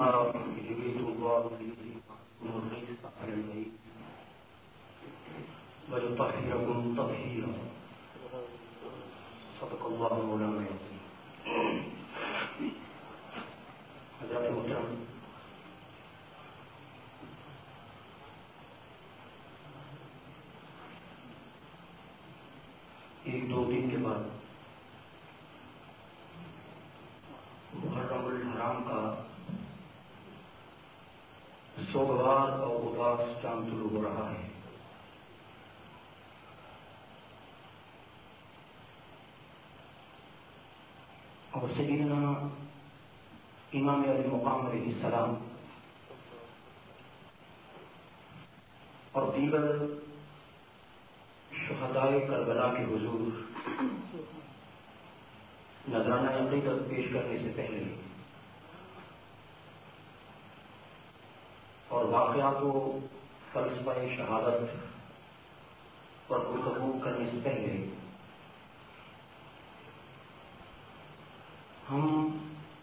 يريد الله بكم الرزق على البيت ويطهركم تطهيرا. صدق الله مولانا العظيم. حضرات محترم، ایک دو دن کے بعد محرم الحرام کا سوگوار اور اداس چاند طلوع ہو رہا ہے. اور سیدنا امام علی مقام علیہ السلام اور دیگر شہدائے کربلا کے حضور نذرانہ عقیدت پیش کرنے سے پہلے اور واقعات و فلسفہ شہادت پر گفتگو کرنے سے پہلے ہم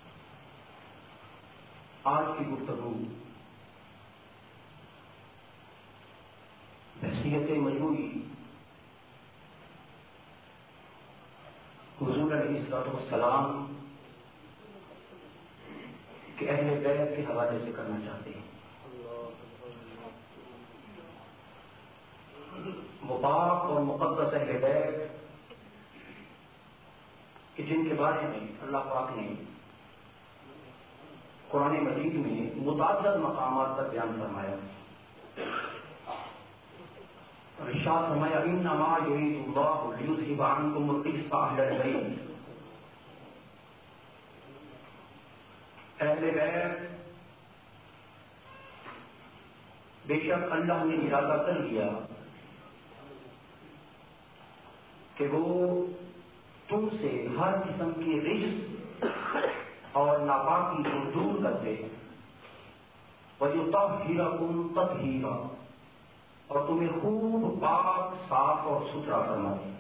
آج کی گفتگو بحیثیت مجموعی حضور علیہ السلام کے اہل بیت کے حوالے سے کرنا چاہتے ہیں. مبارک اور مقدس اہل بیت کہ جن کے بارے میں اللہ پاک نے قرآن مجید میں متعدد مقامات پر بیان فرمایا. ارشاد فرمایا انما یرید اللہ لیذھب عنکم الرجس اہل البیت. اہل بیت بے شک اللہ نے ارادہ کر لیا کہ وہ تم سے ہر قسم کی رجس اور ناپاکی کو دور کر دے. وَيُطَهِّرَكُمْ تَطْهِيرًا، اور تمہیں خوب پاک صاف اور ستھرا فرما دے.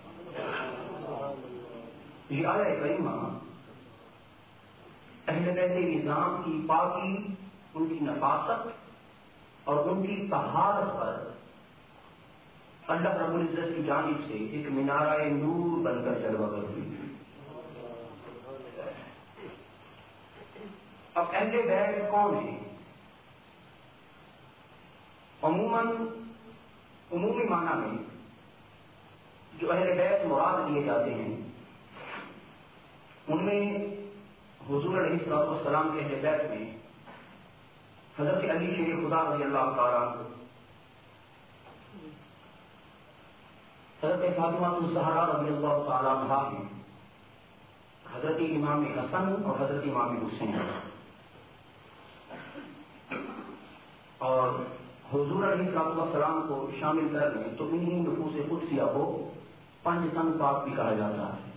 یہ آیہ کریمہ اہل بیت نظام کی پاکی، ان کی نفاست اور ان کی طہارت پر اللہ رب العزت کی جانب سے ایک مینارہ نور بن کر جلوہ گر ہوئی. اب اہل بیت کون ہیں؟ عمومی معنی میں جو اہل بیت مراد لیے جاتے ہیں ان میں حضور علیہ السلام کے اہل بیت میں حضرت علی شیر خدا رضی اللہ تعالیٰ عنہ، حضرت فاطمہ الزہرا رضی اللہ تعالیٰ عنہا ہیں، حضرت امام حسن اور حضرت امام حسین. اور حضور علیہ السلام کو شامل کر لیں تو انہیں نفوس قدسیہ کو 5 تن پاک بھی کہا جاتا ہے.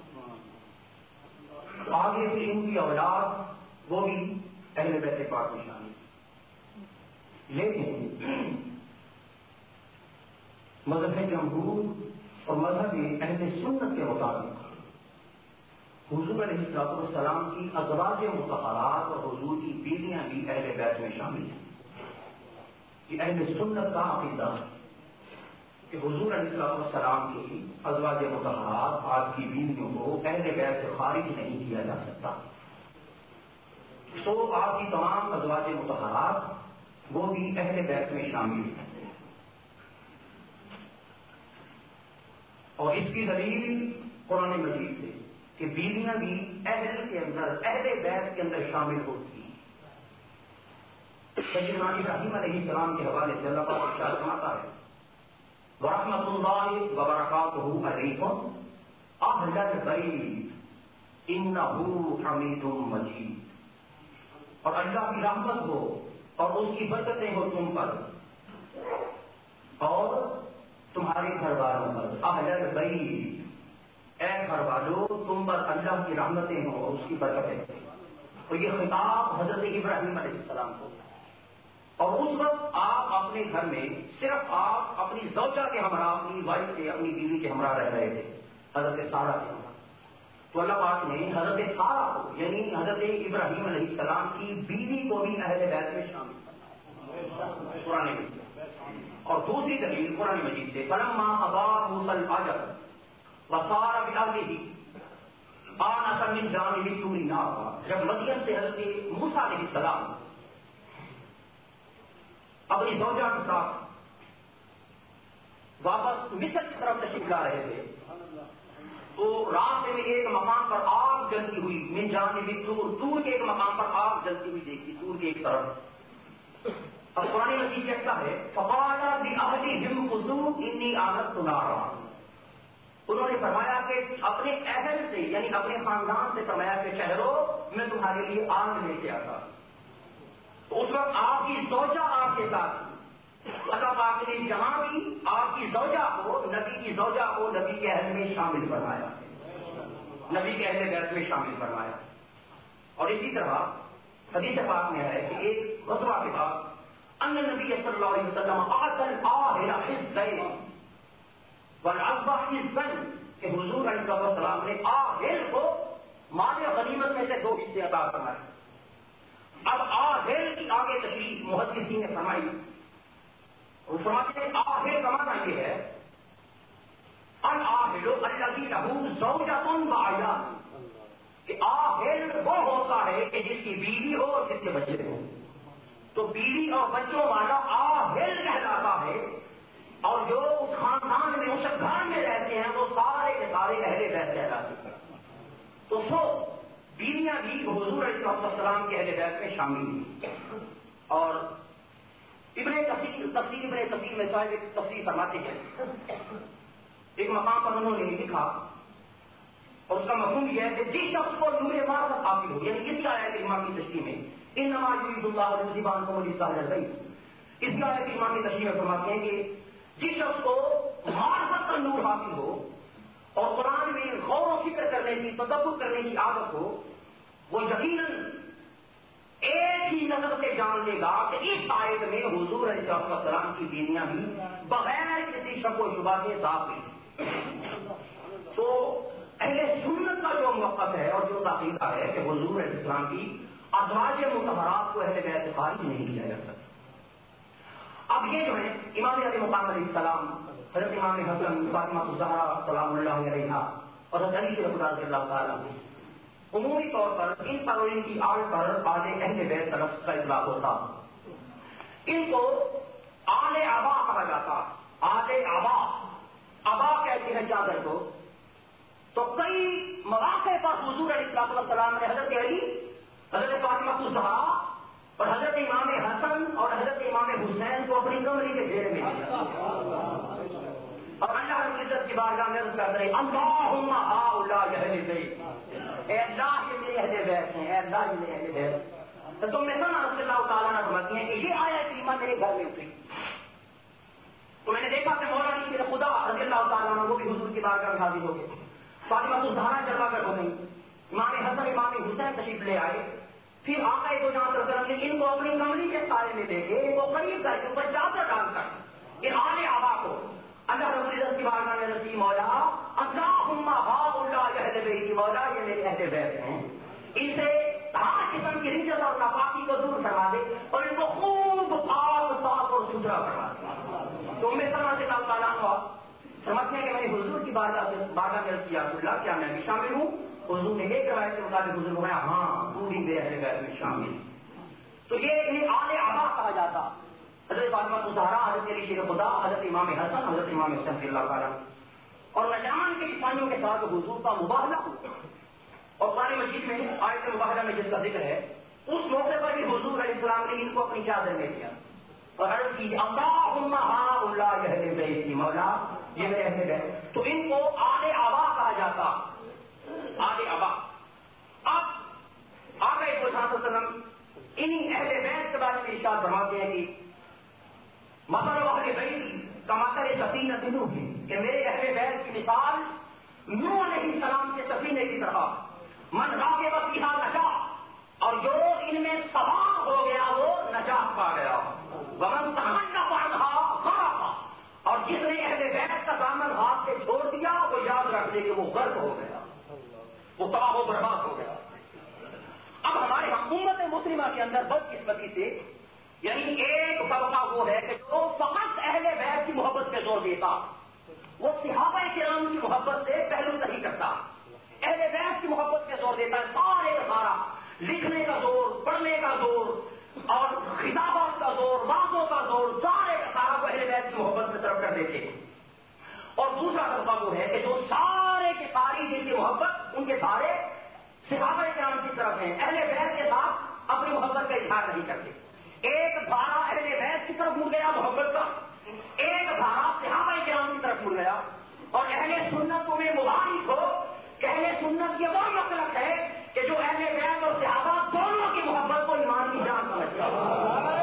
آگے پھر ان کی اولاد وہ بھی اہل بیت پاک میں شامل. لیکن مذہب جمہور اور مذہب اہل سنت کے مطابق حضور علیہ السلام کی ازواج مطہرات اور حضور کی بیویاں بھی اہل بیت میں شامل ہیں. یہ اہل سنت کا عقیدہ ہے کہ حضور علیہ السلام کی ازواج مطہرات، آپ کی بیویوں کو اہل بیت سے خارج نہیں کیا جا سکتا. تو آپ کی تمام ازواج مطہرات وہ بھی اہل بیت میں شامل ہیں. اور اس کی دلیل قرآن مجید سے کہ بیویاں بھی اہل کے اندر، اہل بیت کے اندر شامل ہوتی ہیں. سیدنا ابراہیم علیہ السلام کے حوالے سے اللہ پاک ارشاد فرماتا ہے وَرَحْمَةُ اللَّهِ وَبَرَكَاتُهُ عَلَيْكُمْ أَهْلَ الْبَيْتِ إِنَّهُ حَمِيدٌ مَجِيدٌ. اور اللہ کی رحمت ہو اور اس کی برکتیں ہو تم پر اور تمہارے گھر والوں پر. اہل البیت، اے گھر والوں تم پر اللہ کی رحمتیں ہوں اور اس کی برکتیں. اور یہ خطاب حضرت ابراہیم علیہ السلام کو. اور اس وقت آپ اپنے گھر میں صرف آپ اپنی زوجہ کے ہمراہ، اپنی وائف کے، اپنی بیوی کے ہمراہ رہ رہے تھے، حضرت سارہ کے ہمراہ. تو اللہ پاک نے حضرت سارہ کو یعنی حضرت ابراہیم علیہ السلام کی بیوی کو بھی اہل بیت میں شامل کرنا قرآن مجید سے. اور دوسری دلیل قرآن مجید سے فلما اضاء موسى الحجر وصار بأهله آنس من جانب الطور نارا. جب مدین سے حضرت موسیٰ علیہ السلام اپنی زوجہ کے ساتھ واپس مصر کی طرف تشریف لا رہے تھے تو راستے میں ایک مقام پر آگ جلتی ہوئی من جانب الطور، طور کے ایک مقام پر آگ جلتی ہوئی دیکھی طور کے ایک طرف. اب قرآن مجید کہتا ہے فقال لأهلهم خذوا إني آنست نارا. انہوں نے فرمایا کہ اپنے اہل سے یعنی اپنے خاندان سے فرمایا کہ ٹھہرو میں تمہارے لیے آگ لے کے آتا. تو اس وقت آپ کی زوجہ آپ کے ساتھ اللہ پاک نے جہاں بھی آپ کی زوجہ کو نبی کی زوجہ کو نبی کے اہل میں شامل فرمایا، نبی کے اہل بیت میں شامل فرمایا. اور اسی طرح حدیث پاک میں ہے کہ ایک غزوہ کے بعد ان نبی صلی اللہ علیہ وسلم آتل آہر حزین والعصبہ حزین کہ حضور علیہ السلام نے آہر کو مال غنیمت میں سے 2 حصے عطا فرمائے. اب آہر کی آگے تشریح محدثین نے فرمائی. وہ فرماتے ہیں آہر کا معنی یہ ہے الآہر الذی لہ زوجۃ وعیال کہ آہر وہ ہوتا ہے کہ جس کی بیوی ہو اور جس کے بچے ہو. تو بیوی اور بچوں والا آہر کہلاتا ہے. اور جو اس خاندان میں اس گھر میں رہتے ہیں وہ سارے کے سارے اہل بیت کہلاتے ہیں. تو بیویاں بھی حضور علیہ السلام کے اہل بیت میں شامل ہیں. اور ابن کثیر میں صاحب ایک تفسیر فرماتے ہیں ایک مقام پر انہوں نے لکھا اور اس کا مفہوم یہ ہے کہ جس شخص کو نور معرفت حاصل ہو یعنی اسی آیت کریمہ کی تشریح میں انما یرید اللہ لیذھب عنکم الرجس اہل البیت اس آیت کریمہ کی تشریح میں فرماتے ہیں کہ جس شخص کو معرفت کا نور حاصل ہو اور قرآن میں غور و فکر کرنے کی تدبر کرنے کی عادت ہو وہ یقیناً ایک ہی نظر سے جان لے گا کہ اس آیت میں حضور علیہ السلام کی بیویاں بھی بغیر کسی شک و شبہ کے داخل. تو اہل سنت کا جو موقف ہے اور جو عقیدہ ہے کہ حضور علیہ السلام کی ازواج مطہرات کو اہل بیت سے خارج نہیں کیا جا سکتا. اب یہ جو ہے امام علی مقام علیہ السلام حضرت امام حسن فاطمہ الزہرا سلام اللہ علیہا اور حضرت علی رضی اللہ تعالیٰ عمومی طور پر ان پر اور ان کی آڑ پر آل اہل بیت کا لفظ کا اطلاق ہوتا. ان کو آل آبا کہا جاتا. آل آبا آبا کہتے ہیں چادر کو. تو کئی مواقع پر حضور علیہ السلام نے حضرت علی حضرت فاطمہ الزہرا اور حضرت امام حسن اور حضرت امام حسین کو اپنی کمری کے گھیرے میں لیا اور اللہ رب العزت کی بارگاہ میں عرض کرتے ہیں اللہم ہؤلاء اہل بیت اے اللہ یہ میرے اہل بیت ہیں اے اللہ یہ میرے اہل بیت. تو تم میں سنا رضی اللہ تعالیٰ عنہ فرماتی ہیں کہ یہ آیت کریمہ میرے گھر میں اتری تو میں نے دیکھا کہ مولا علی خدا رضی اللہ تعالیٰ عنہ وہ بھی حضور کی بارگاہ میں حاضر ہو گئے. فاطمہ الزہرا جلوہ گر ہو گئی. امام حسن امام حسین تشریف لے آئے. پھر آقا دو جان وسلم نے ان کو اپنی کمری کے سائے میں لے کے ان کو قریب کر کے اوپر چادر ڈال کر ان آل آبا کو اللہ رب العزت کی بارگاہ میں رسی مولا اللہم ہؤلاء اہل بیت مولا یہ میرے اہل بیت ہیں ان سے ہر قسم کی رجت اور ناپاکی کو دور کروا دے اور ان کو خوب پاک صاف اور ستھرا کروا دے. تو میں سمجھ سے اللہ تعالیٰ عنہ سمجھتے ہیں کہ میں نے حضور کی بارگاہ میں رسی یا رسول اللہ کیا میں بھی شامل ہوں. حضور نے ایک روایت کے مطابق حضور فرمایا ہاں پوری بے اہل بیت میں شامل. تو یہ انہیں آل آبا کہا جاتا. حضرت فاطمہ الزہرا حضرت علی شیر خدا حضرت امام حسن حضرت امام حسین رضی اللہ تعالیٰ اور نجران کے عیسائیوں کے ساتھ حضور کا مباہلہ اور قرآن مجید میں آیت مباہلہ میں جس کا ذکر ہے اس موقع پر بھی حضور علیہ السلام نے ان کو اپنی چادر میں دیا اور عرض کی اللہم ہؤلاء اہل بیت مولا یہ میرے اہل بیت. تو ان کو آل آبا کہا جاتا. آل آبا. اب آقا صلی اللہ علیہ وسلم انہی اہل بیت کے بارے میں ارشاد فرماتے ہیں کہ مثل اہل بیت کمثل سفینۃ نوح کہ میرے اہل بیت کی مثال نوح علیہ السلام کے سفینے کی طرح من راکب فیہا نجا اور جو ان میں سوار ہو گیا وہ نجات پا گیا. ومن تخلف عنہا غرق اور جس نے اہل بیت کا دامن ہاتھ سے چھوڑ دیا وہ یاد رکھ لے کہ وہ غرق ہو گیا وہ کے اندر بدقسمتی سے یعنی ایک طبقہ وہ ہے کہ جو فقط اہل بیت کی محبت پہ زور دیتا، وہ صحابہ کرام کی محبت سے پہلو نہیں کرتا، اہل بیت کی محبت پہ زور دیتا ہے، سارے کا سارا لکھنے کا زور، پڑھنے کا زور اور خطابات کا زور، باتوں کا زور، سارے کا سارا وہ اہل بیت کی محبت میں طرف کر دیتے ہیں۔ اور دوسرا طبقہ وہ ہے کہ جو سارے کے ساری جن کی محبت ان کے سارے صحابہ کرام کی طرف ہیں، اہل بیت کے ساتھ اپنی محبت کا اظہار نہیں کرتے۔ ایک دھارا اہل بیت کی طرف مڑ گیا محبت کا، ایک دھارا صحابہ کرام کی طرف مڑ گیا، اور اہل سنت میں مبارک ہو کہ اہل سنت یہ وہ مطلب ہے کہ جو اہل بیت اور صحابہ دونوں کی محبت کو ایمان کی جان سمجھتا ہے۔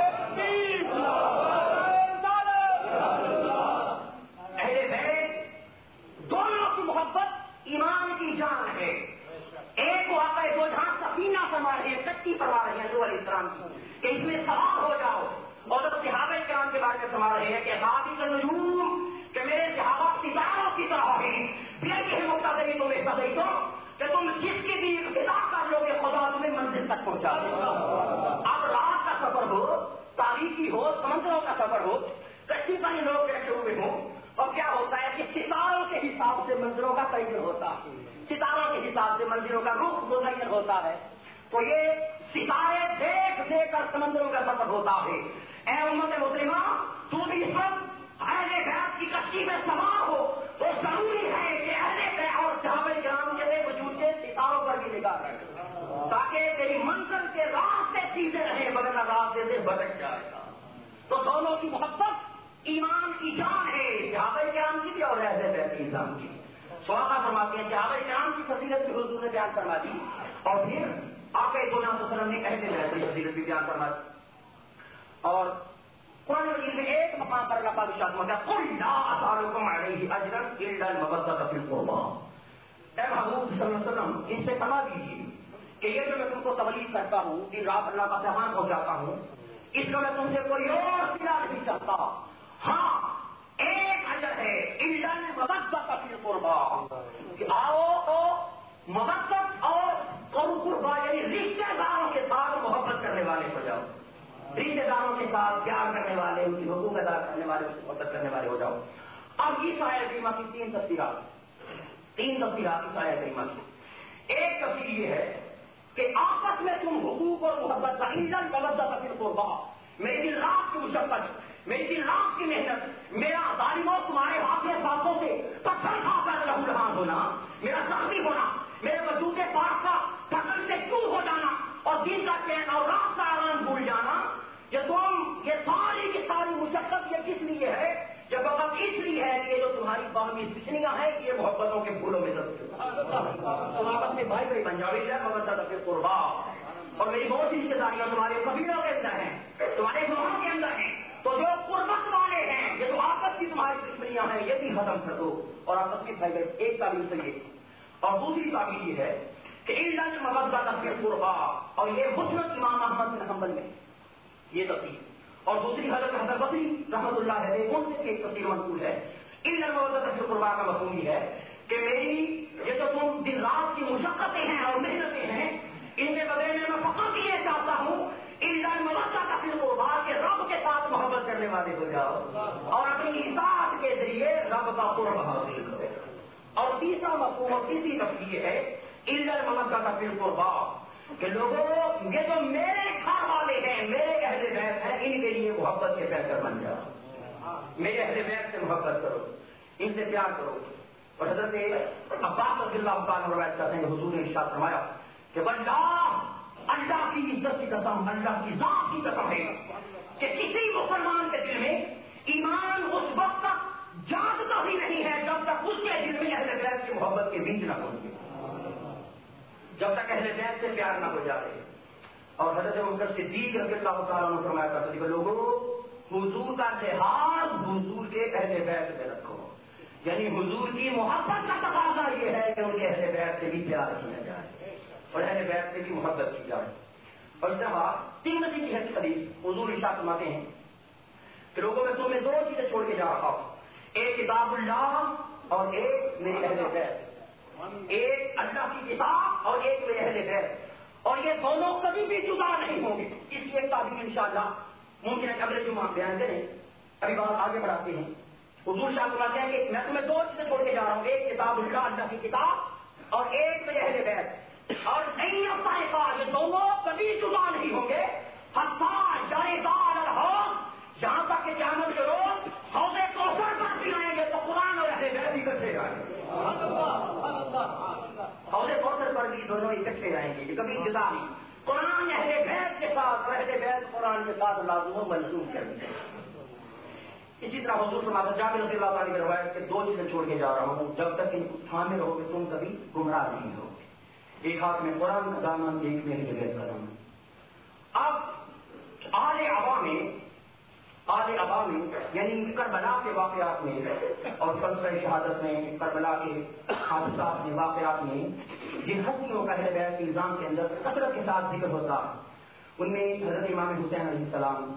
اہل بیت دونوں کی محبت ایمان کی جان ہے۔ ایک واقعہ دو جہاں سفینہ فرما رہے ہیں، کشتی فرما رہے ہیں نوح علیہ السلام کی کہ اس میں سوار ہو جاؤ، اور جب صحابہ کرام کے بارے میں فرما رہے ہیں کہ صحابی النجوم کہ میرے صحابہ ستاروں کی طرح ہیں، بیٹھے مقتدی تمہیں بدئی دو کہ تم جس کی بھی اقتدا کر لو گے خدا تمہیں منزل تک پہنچا دے گا۔ اب رات کا سفر ہو، تاریخی ہو، سمندروں کا سفر ہو، کشتی پر ہی لوگ بیٹھے ہوئے ہوں، اور کیا ہوتا ہے کہ ستاروں کے حساب سے منزلوں کا تعین ہوتا ہے، ستاروں کے حساب سے منزلوں کا رخ متعین ہوتا ہے، تو یہ ستارے دیکھ دیکھ کر سمندروں کا سفر ہوتا ہے۔ اے امت مسلمہ، تو بھی اس وقت اہل بیت کی کشتی میں سوار ہو تو ضروری ہے کہ اہل بیت اور صحابہ کرام کے وجود کے ستاروں پر بھی نگاہ رکھے تاکہ تیری منزل کے راستے سیدھے رہے، مگر راستے سے بھٹک جائے گا۔ تو دونوں کی محبت ایمان کی جان ہے، صحابہ کرام کی بھی اور اہل بیت کی ایمان کی۔ صحابہ فرماتے ہیں صحابہ کرام کی فضیلت بھی حضور نے بیان فرما دی، اور پھر آقا دو جہاں صلی اللہ علیہ وسلم نے اہل بیت کی فضیلت بھی بیان فرما دی۔ اور قرآن مجید میں ایک مقام پر اللہ پاک ارشاد فرماتا ہے قل لا اسألکم علیہ اجرا الا المودۃ فی القربى۔ اے محبوب صلی اللہ علیہ وسلم ان سے فرما دیجیے کہ یہ جو میں تم کو تبلیغ کرتا ہوں، دن رات اللہ کا پیغام پہنچاتا ہوں، اس کا میں تم سے کوئی اور صلہ نہیں چاہتا، ہاں ایک اجر ہے الا المودۃ فی القربى کہ آؤ تو مودت اور قربا یعنی رشتے داروں کے ساتھ محبت کرنے والے ہو جاؤ، رشتے داروں کے ساتھ پیار کرنے والے، ان کی حقوق ادا کرنے والے، اس سے محبت کرنے والے ہو جاؤ۔ اب اس آیت کریمہ کی تین تفسیرات اس آیت کریمہ کی۔ ایک تفسیر یہ ہے کہ آپس میں تم حقوق اور محبت کا ایندھن مودت فی القربى، میری دن رات کی مشقت، میری دن رات کی محنت، میرا ظالموں تمہارے ہاتھ کے ساتھوں سے پتھر کھا کر لہولہان ہونا، میرا زخمی ہونا، میرے وجود کے پاس کا پتھر سے چور ہو جانا، اور دن کا چین اور رات کا آرام بھول جانا، یہ ساری کی ساری مشقت یہ کس لیے ہے؟ یہ فقط اس لیے ہے کہ جو تمہاری باہمی دشمنیاں ہیں یہ محبتوں کے پھولوں میں تم آپس میں بھائی بھائی پنجابی ہے مودت فی القربى، اور میری بہت سی رشتے داریاں تمہارے قبیلوں کے اندر ہیں، تمہارے گروہوں کے اندر ہیں، تو جو قربت والے ہیں، یہ جو آپس کی تمہاری دشمنیاں ہیں یہ بھی ختم کر دو، اور آپس کی بھائی بھائی ایک تعبیر سے یہ، اور دوسری تعبیر یہ ہے کہ الا المودۃ فی القربى، اور یہ مسند امام احمد بن حنبل میں یہ تفسیر، اور دوسری حضرت بصری رحمۃ اللہ علیہ ان سے ایک تفسیر منقول ہے۔ الا المودۃ فی القربى کا مفہوم یہ ہے کہ میری یہ جو تم دن رات کی مشقتیں ہیں اور محنتیں ہیں، ان کے بدلے میں فقط یہ چاہتا ہوں الا المودۃ فی القربى کہ رب کے ساتھ محبت کرنے والے ہو جاؤ اور اپنی اطاعت کے ذریعے رب کا قرب حاصل کرو۔ اور تیسرا مفہوم اور تیسری تفسیر یہ ہے الا المودۃ فی القربى کہ لوگوں یہ جو میرے گھر والے ہیں، میرے اہل بیت ہیں، ان کے لیے محبت کے بہتر بن جاؤ، میرے اہل بیت سے محبت کرو، ان سے پیار کرو۔ اور حضرت عباس رضی اللہ عنہ روایت کرتے ہیں کہ حضور نے ارشاد فرمایا کہ واللہ اللہ کی عزت کی قسم، اللہ کی ذات کی قسم ہے کہ کسی مسلمان کے دل میں ایمان اس وقت تک جاگتا ہی نہیں ہے جب تک اس کے دل میں اہل بیت کی محبت کے بیج نہ پہنچے، جب تک اہل بیت سے پیار نہ ہو جائے۔ اور حضرت ابوبکر صدیق رضی اللہ تعالیٰ عنہ فرمایا کرتے تھے کہ لوگوں حضور کا لحاظ حضور کے اہل بیت میں رکھو، یعنی حضور کی محبت کا تقاضا یہ ہے کہ ان کے اہل بیت سے بھی پیار کیا جائے اور اہل بیت سے بھی محبت کی جائے۔ اور اس طرح ترمذی کی حدیث حضور ارشاد فرماتے ہیں کہ لوگوں میں تمہیں دو چیزیں چھوڑ کے جا رہا ہوں، ایک کتاب اللہ اور ایک میری اہل بیت، ایک اللہ کی کتاب اور ایک میرے اہل بیت۔ اور یہ دونوں کبھی بھی جدا نہیں ہوں گے. اس کی ایک تعبیر انشاءاللہ ممکن ہے کہ اگلے جمعہ بیان کریں. ابھی بات آگے بڑھاتے ہیں. حضور شاہ فرماتے ہیں کہ میں تمہیں دو چیزیں چھوڑ کے جا رہا ہوں, ایک کتاب اللہ کی کتاب اور ایک میرے اہل بیت, اور نہیں افطائقہ, یہ دونوں کبھی جدا نہیں ہوں گے. جہاں تک کہ قیامت کے روز حوض کوثر پر بھی آئیں گے تو قرآن اور اہل بیت اکٹھے آئیں گے. حوض کوثر پر بھی دونوں اکٹھے آئیں گے, کبھی جدا نہیں. قرآن اہل بیت کے ساتھ اور اہل بیت قرآن کے ساتھ لازم و ملزوم کر دیں. اسی طرح حضور فرماتے ہیں جابر رضی اللہ تعالیٰ کی روایت کہ دو چیزیں چھوڑ کے جا رہا ہوں, جب تک ان کو تھامے رہو گے تم کبھی گمراہ نہیں ہوگے. ایک ہاتھ میں قرآن کا دامن, ایک میں اہل بیت کا دامن. اب آل عوام یعنی کربلا کے واقعات میں اور فلسفہ شہادت میں, کربلا کے حادثات میں, واقعات میں جن ہستیوں کا اہل بیت کے نظام کے اندر کثرت کے ساتھ ذکر ہوتا, ان میں حضرت امام حسین علیہ السلام,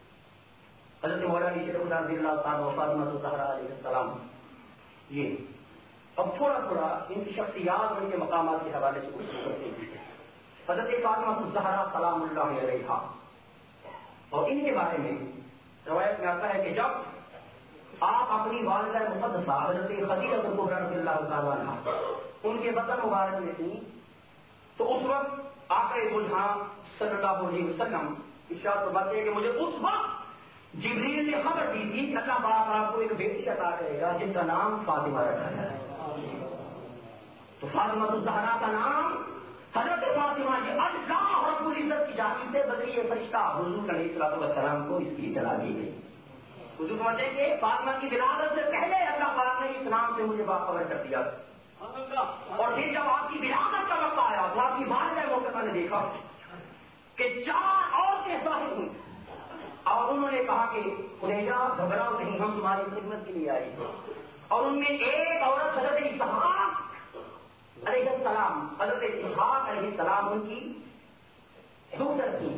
حضرت مولانا شریف رضی اللہ تعالیٰ و فاطمہ الزہرا علیہ السلام. یہ اب تھوڑا تھوڑا ان کی شخصیات اور ان کے مقامات کے حوالے سے کچھ کرتے ہیں. حضرت فاطمہ الزہرا سلام اللہ علیہا, اور ان کے بارے میں روایت میں آتا ہے کہ جب آپ اپنی والدہ مقدسہ حضرت خدیجہ کبریٰ رضی اللہ تعالیٰ عنہا ان کے بدن مبارک میں تھی, تو اس وقت آقا بلحاں صلی اللہ علیہ وسلم ارشاد فرماتے ہیں کہ مجھے اس وقت جبریل نے خبر دی تھی کہ اللہ پاک آپ کو ایک بیٹی عطا کرے گا جس کا نام فاطمہ رکھا ہے. تو فاطمہ الزہرا کا نام حضرت فاطمہ یہ اللہ رب العزت کی جانب سے بدری فرشتہ حضور علیہ الصلوۃ والسلام کو اس کی اطلاع دی گئی. حضور فرماتے ہیں کہ فاطمہ کی ولادت سے پہلے اللہ پاک نے اس نام سے مجھے باخبر کر دیا, اور پھر جب آپ کی ولادت کا وقت آیا تو آپ کی والدہ محترمہ نے دیکھا کہ 4 عورتیں ظاہر ہوئی, اور انہوں نے کہا کہ خدیجہ گھبراؤ نہیں, ہم تمہاری خدمت کے لیے آئے. اور ان میں ایک عورت حضرت اسحاق علیہ السلام, حضرت اسحاق علیہ السلام ان کی ڈاکٹر تھی,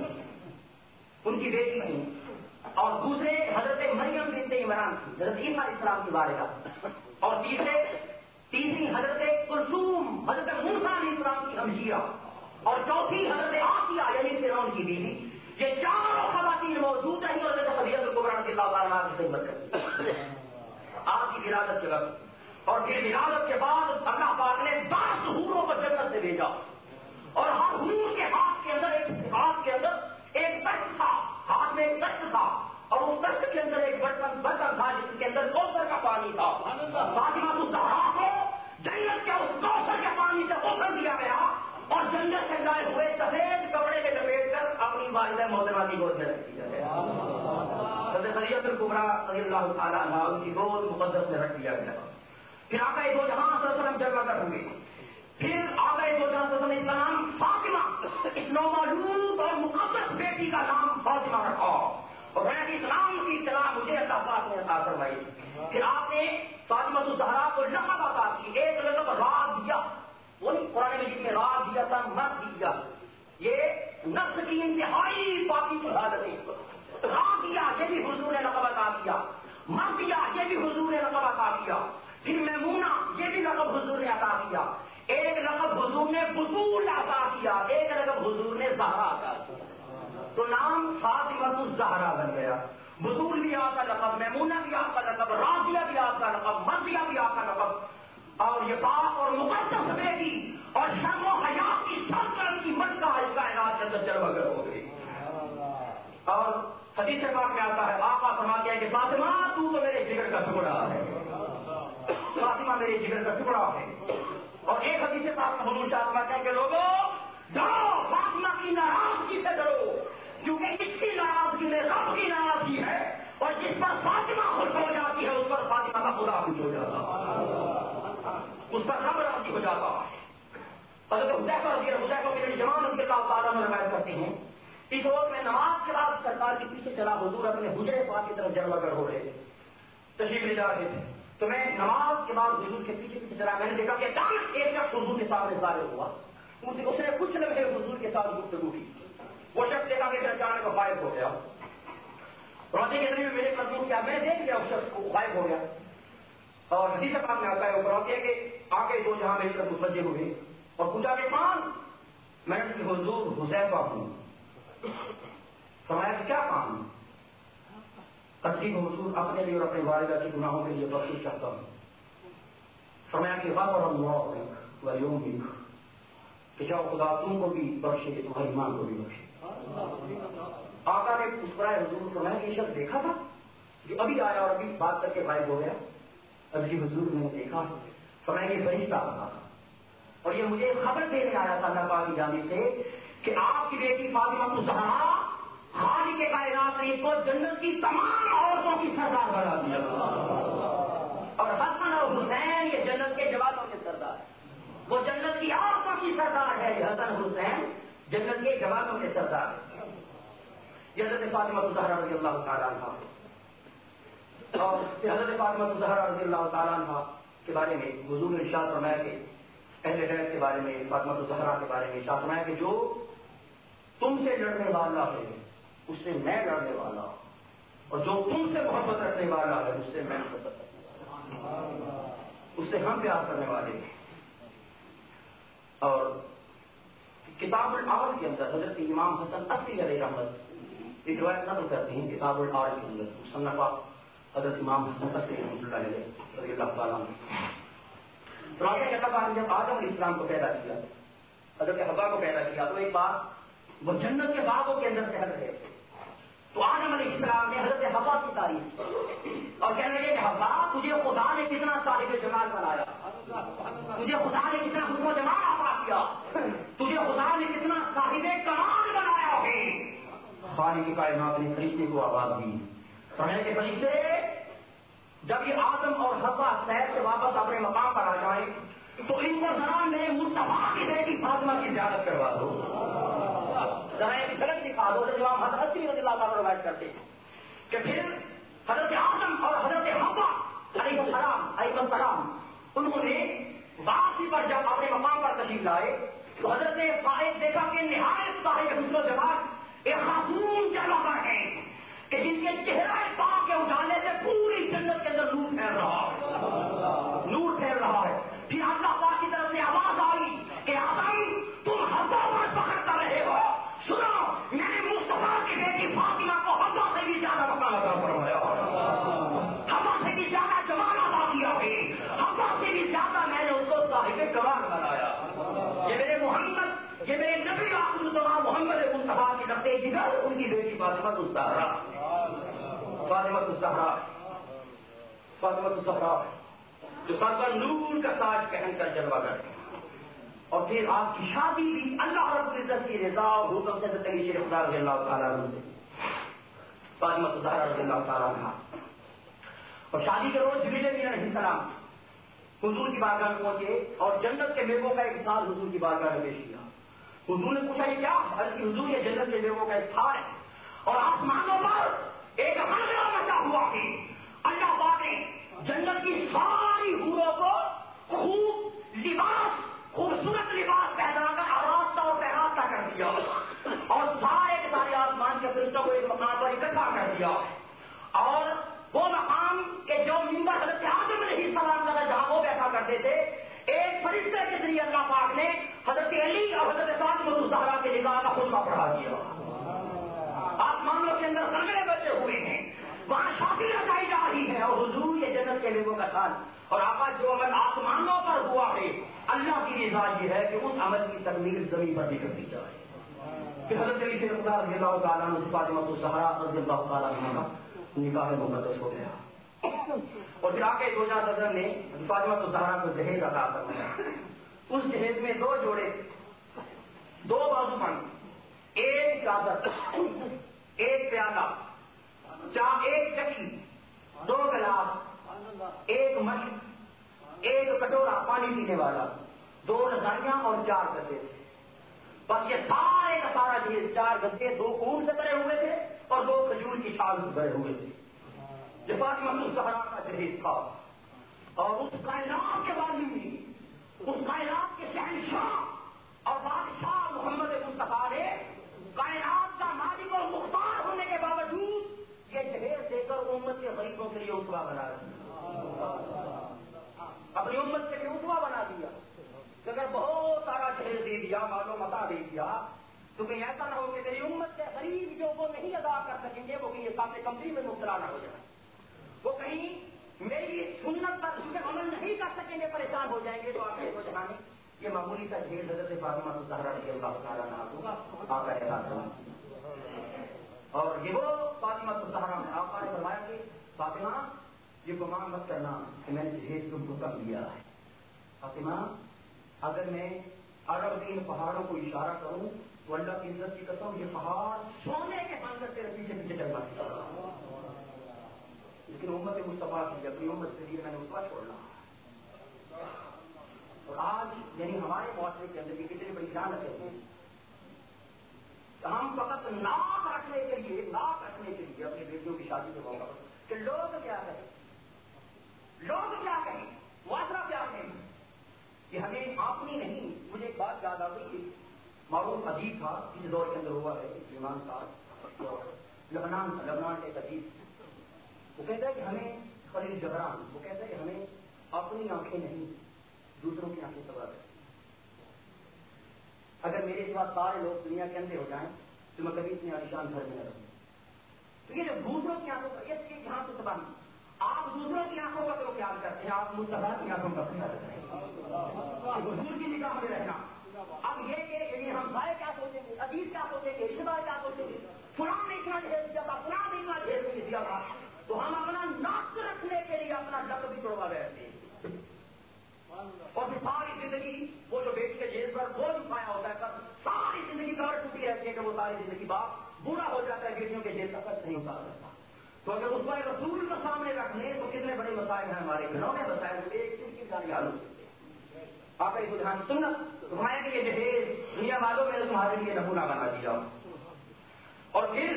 ان کی بیٹی تھی, اور دوسرے حضرت مریم بنت عمران تھی, حضرت عیسیٰ علیہ السلام کی والدہ, اور تیسری حضرت کلثوم حضرت موسیٰ علیہ السلام کی ہمشیرہ, اور چوتھی حضرت آسیہ یعنی فرعون کی بیوی. یہ 4 خواتین موجود رہی اور حضرت خدیجہ کبریٰ رضی اللہ تعالیٰ عنہا کی خدمت کرتی آپ کی ولادت کے وقت. اور پھر ولادت کے بعد اللہ پاک نے 10 حوروں کو جنت سے بھیجا, اور ہر حور کے ہاتھ کے اندر ایک تخت تھا, ہاتھ میں ایک تخت تھا, اور اس تخت کے اندر ایک برتن تھا جس کے اندر کوثر کا پانی تھا. فاطمہ الزہرا کو جنت کے اس کوثر کے پانی سے غسل دیا گیا, اور جنت سے لائے ہوئے سفید کپڑے میں لپیٹ کر اپنی والدہ محترمہ کی گود میں رکھ دیا گیا. حضرت خدیجہ کبریٰ رضی اللہ تعالیٰ عنہا ان کی گود مقدس میں رکھ دیا گیا. پھر آقا دو جہاں صلی اللہ علیہ وسلم جلوہ گر ہوئے. پھر آقا دو جہاں صلی اللہ علیہ وسلم کا نام فاطمہ, اس نومولود اور مقدس بیٹی کا نام فاطمہ رکھا, اور میں اسلام کی اطلاع مجھے اللہ پاک نے عطا کروائی. پھر آپ نے فاطمہ الزہرا کو لقب عطا کی, ایک لقب رابعہ, وہی قرآن مجید میں رابعہ تھا مرضیہ, یہ نفس کی انتہائی پاکی کی حالت ہے. رابعہ یہ بھی حضور نے لقب عطا کیا, مرضیہ یہ بھی حضور نے لقب عطا کیا, پھر میمونہ یہ بھی لقب حضور نے عطا کیا, ایک لقب حضور نے بطول عطا کیا, ایک لقب حضور نے زہرا عطا کیا. تو نام فاطمہ الزہرا بن گیا. بطول بھی آپ کا لقب, میمونہ بھی آپ کا لقب, راضیہ بھی آپ کا لقب, مرضیہ بھی آپ کا لقب, اور یہ پاک اور مقدس بیٹی اور شرم و حیا کی سلطنت کی مٹکا اس کائنات کے اندر جلوہ گر ہو گئی. اور حدیث پاک میں آتا ہے, آقا فرماتے ہیں کہ فاطمہ تو میرے جگر کا ٹکڑا ہے, فاطمہ میرے جگر کا ٹکڑا ہے. اور ایک حدیث پاک میں حضور فرماتے ہیں کہ لوگوں ڈرو, فاطمہ کی ناراضگی سے ڈرو, کیونکہ اس کی ناراضگی میں رب کی ناراضگی ہے, اور جس پر فاطمہ خوش ہو جاتی ہے اس پر فاطمہ کا خدا خوش ہو جاتا ہے, اس پر رب راضی ہو جاتا ہے. حضرت حذیفہ بن الیمان رضی اللہ تعالیٰ عنہ روایت کرتے ہیں, اس وقت میں نماز کے بعد سرکار کے پیچھے چلا, حضور اپنے حجرے پاک کی طرف جلوہ گر ہو رہے تشریف لے جا رہے تھے, تو میں نماز کے بعد حضور کے پیچھے چلا, میں نے دیکھا کہ اچانک ایک شخص حضور کے سامنے ظاہر ہوا, اس نے کچھ لمحے حضور کے ساتھ گفتگو کی. وہ شخص دیکھا کہ اچانک وہ غائب ہو گیا, روزے کے ذریعے میرے قدموں کیا, میں دیکھ لیا اس شخص کو غائب ہو گیا. اور حدیث پاک میں آتا ہے وہ فرماتے ہیں کہ آگے دو جہاں میری طرف متوجہ ہوئے اور پوچھا کہ کون, میں نے کہ حضور حذیفہ ہوں. فرمایا کہ کیا کام؟ تصدیق حضور اپنے لیے اور اپنے والدہ کے گناہوں کے لیے بخشش چاہتا ہوں. فرمایا کہ غفر اللہ لک و یومک، کہ جاؤ خدا تم کو بھی بخشے کہ تمہاری ماں کو بھی بخشے. آقا نے مسکرائے حضور فرمایا کہ یہ شخص دیکھا تھا جو ابھی آیا اور ابھی بات کر کے غائب ہو گیا؟ ابھی حضور نے دیکھا. فرمایا یہ فرشتہ آتا تھا اور یہ مجھے خبر دینے آیا تھا اللہ پاک کی جانب سے کہ آپ کی بیٹی فاطمہ الزہرا خالق کائنات نے اس کو جنت کی تمام عورتوں کی سردار بنا دیا اور حسن اور حسین یہ جنت کے جوانوں کے سردار ہے. وہ جنت کی عورتوں کی سردار ہے. یہ حسن حسین جنت کے جوانوں کے سردار ہے. یہ حضرت فاطمہ الزہرا رضی اللہ تعالیٰ عنہ اور حضرت فاطمہ الزہرا رضی اللہ تعالیٰ عنہ کے بارے میں حضور نے ارشاد فرمایا کہ اہل بیت کے بارے میں فاطمہ الزہرا کے بارے میں ارشاد فرمایا کہ جو تم سے لڑنے والا ہے اس سے میں لڑنے والا ہوں اور جو تم سے محبت رکھنے والا ہے اس سے میں محبت رکھنے والا ہوں. اس سے ہم پیار کرنے والے ہیں. اور کتاب العال کے اندر حضرت امام حسن عصری علیہ رحمت ایک روایت نقل کرتے ہیں. کتاب العال کے اندر مصنف حضرت امام حسن عصری رحمۃ اللہ علیہ رضی اللہ تعالیٰ عنہ راجہ کے اللہ نے جب آدم علیہ السلام کو پیدا کیا، حضرت حوا کو پیدا کیا، تو ایک بار وہ جنت کے باغوں کے اندر ٹہل رہے تھے. تو آدم علیہ السلام نے حضرت حوا کی تعریف اور کہنے لگے کہ حوا تجھے خدا نے کتنا صاحب جمال بنایا، تجھے خدا نے کتنا حسن و جمال عطا کیا، تجھے خدا نے کتنا صاحب کمال بنایا ہے. خالق کائنات نے فرشتے کو آواز دی. فرمایا کہ فرشتے جب یہ آدم اور حوا شہر سے واپس اپنے مقام پر آ جائیں تو ان کو ذرا میرے مصطفیٰ کی بیٹی فاطمہ کی زیارت کروا دو. ذرا ایک جھلک دکھا دو. جب ہم حضرت رضی اللہ تعالیٰ روایت کرتے ہیں کہ پھر حضرت آدم اور حضرت حوا علیہ السلام انہوں نے واپسی پر جب اپنے مقام پر تشریف لائے تو حضرت نے دیکھا کہ نہایت صاحب حسن و جمال ایک خاتون جلوہ گر ہے کہ جن کے چہرہ پاک کے اجالے سے پوری جنت کے اندر نور پھیل رہا ہے، نور پھیل رہا ہے. پھر اللہ پاک کی طرف سے آواز آئی کہ آدم تم حوا پر فخر کر رہے ہو، سنو میں نے مصطفیٰ کی بیٹی فاطمہ کو حوا سے بھی زیادہ مقام عطا فرمایا، حوا سے بھی زیادہ جمال عطا کیا ہے، حوا سے بھی زیادہ میں نے اس کو صاحب کمال بنایا. یہ میرے محمد، یہ میرے نبی آخر الزمان محمد مصطفیٰ کی طرف سے جگر ان کی بیٹی فاطمہ الزہرا، فاطمہ الزہرا جو سر پر نور کا تاج پہن کر جلوہ گر ہے. اور پھر آپ کی شادی بھی اللہ رب العزت کی رضا اور حکم سے زندگی شیخ خدا رضی اللہ تعالیٰ عنہ سے فاطمہ الزہرا رضی اللہ تعالیٰ عنہ. اور شادی کے روز جبریل امین علیہ السلام حضور کی بارگاہ میں پہنچے اور جنت کے میووں کا ایک تھال حضور کی بارگاہ میں پیش کیا. حضور نے پوچھا یہ کیا؟ حضور یہ جنت کے میووں کا ایک تھال ہے اور آسمانوں پر ایک حلقہ مچا ہوا ہے. اللہ پاک نے جنت کی ساری حوروں کو خوب لباس، خوبصورت لباس پہنا کر آراستہ اور پہراستہ کر دیا اور سارے کے سارے آسمان کے فرشتوں کو ایک مقام پر اکٹھا کر دیا. اور وہ مقام کے جو ممبر حضرت آدم علیہ السلام کا جہاں وہ بیٹھا کرتے تھے، ایک فرشتے کے ذریعے اللہ پاک نے حضرت علی اور حضرت فاطمہ الزہرا کے نکاح کا خطبہ پڑھا دیا. آسمانوں کے اندر سنگلے بچے ہوئے ہیں، وہاں شادی رچائی جا رہی ہے اور حضور یہ جنت کے لوگوں کا تھال. اور آقا جو عمل آسمانوں پر ہوا ہے اللہ کی رضا یہ ہے کہ اس عمل کی تکمیل زمین پر بھی کر دی جائے. پھر حضرت علی سے خدا رضی اللہ تعالیٰ عنہ سے فاطمہ الزہرا رضی اللہ تعالیٰ عنہ کا نکاح مقدس ہو گیا. اور پھر آگے دو جہاں صدر نے فاطمہ الزہرا کو جہیز عطا کروایا. اس جہیز میں دو جوڑے، دو بازو بند، ایک چادر، ایک پیالہ، ایک چکی، دو گلاس، ایک مشق، ایک کٹورا پانی پینے والا، دو رضائیاں اور 4 گدے تھے. بس یہ سارے کا سارا چیز 4 گدے 2 اونٹ سے بھرے ہوئے تھے اور 2 کھجور کی چھال سے بھرے ہوئے تھے. یہ فاطمہ الزہرا کا جہیز تھا. اور اس کائنات کے والی، اس کائنات کے شہنشاہ اور بادشاہ محمد مصطفیٰ نے کائنات کا مالک اور مختار ہونے کے باوجود یہ جہیز دے کر امت کے غریبوں کے لیے اسوہ بنا دیا، اپنی امت کے لیے اسوہ بنا دیا. کہ اگر بہت سارا جہیز دے دیا دیا، مال و متاع دے دیا، تو کہیں ایسا نہ ہو کہ میری امت کے غریب جو وہ نہیں ادا کر سکیں گے وہ کہیں حساب کمزوری میں مبتلا نہ ہو جائے، وہ کہیں میری سنت پر عمل نہیں کر سکیں گے، پریشان ہو جائیں گے. تو آپ کو جہاں یہ معمولی کا ڈھیر حضرت فاطمہ الزہرا رضی اللہ تعالیٰ عنہا ہوگا آقا نے کہا. اور یہ وہ فاطمہ الزہرا ہے، آقا نے فرمایا کہ فاطمہ یہ گمان مت کرنا کہ میں نے جہیز تم کو کم لیا ہے. فاطمہ اگر میں عرب کے ان پہاڑوں کو اشارہ کروں تو اللہ کی عزت کی قسم یہ پہاڑ سونے کے منظر سے پیچھے پیچھے چلنا چاہتا، لیکن امت مصطفیٰ کی اپنی امت کے لیے میں نے اس کا چھوڑنا. اور آج یعنی ہمارے معاشرے کے اندر یہ کتنی بڑی خیانت ہے. ہم فقط ناک رکھنے کے لیے اپنی بیٹیوں کی شادی کے موقع پر کہ لوگ کیا کہیں، معاشرہ کیا کہیں، کہ ہمیں اپنی نہیں. مجھے ایک بات یاد آ گئی، معروف ادیب تھا اس دور کے اندر ہوا ہے سلیمان صاحب، لبنان کے ایک ادیب. وہ کہتا ہے کہ ہمیں خلیل جبران وہ کہتا ہے کہ ہمیں اپنی آنکھیں نہیں دوسروں کی آنکھیں سبا ہے. اگر میرے سوا سارے لوگ دنیا کے اندھے ہو جائیں تو میں کبھی اتنی عالیشان گھر میں نہ رہوں. تو یہ جو دوسروں کی آنکھوں کا یہ جہاں سے سبا نہیں، آپ دوسروں کی آنکھوں کا تو خیال کرتے ہیں، آپ مصطفیٰ کی آنکھوں کا خیال کرتے ہیں، حضور کی نگاہ میں رہنا. اب یہ کہ یعنی ہم سارے کیا سوچیں گے، عزیز کیا سوچیں گے، رشتے دار کیا سوچیں گے، فلاں نے اتنا ڈھیر دیا تھا، فلاں نے اتنا ڈھیر دیا تھا، تو ہم اپنا ناک رکھنے کے لیے اپنا ڈک بھی توڑوا بیٹھتے ہیں. اور پھر ساری زندگی وہ جو بیٹی کے جیل پر بوجھ اٹھایا ہوتا ہے، ساری زندگی کمر ٹوٹی رہتی ہے کہ وہ ساری زندگی باپ بوڑھا ہو جاتا ہے، بیٹیوں کے جیل کا خرچ نہیں اتار سکتا. تو اگر اس پر رسول کو سامنے رکھنے تو کتنے بڑے مسائل ہیں ہمارے گھروں میں، مسائل ایک دن کی جانے حل ہو سکتے ہیں. آپ کا یہ دھیان سنت تمہارے کہ یہ جہیز دنیا والوں میں تمہارے لیے نمونہ بنا دیا. اور پھر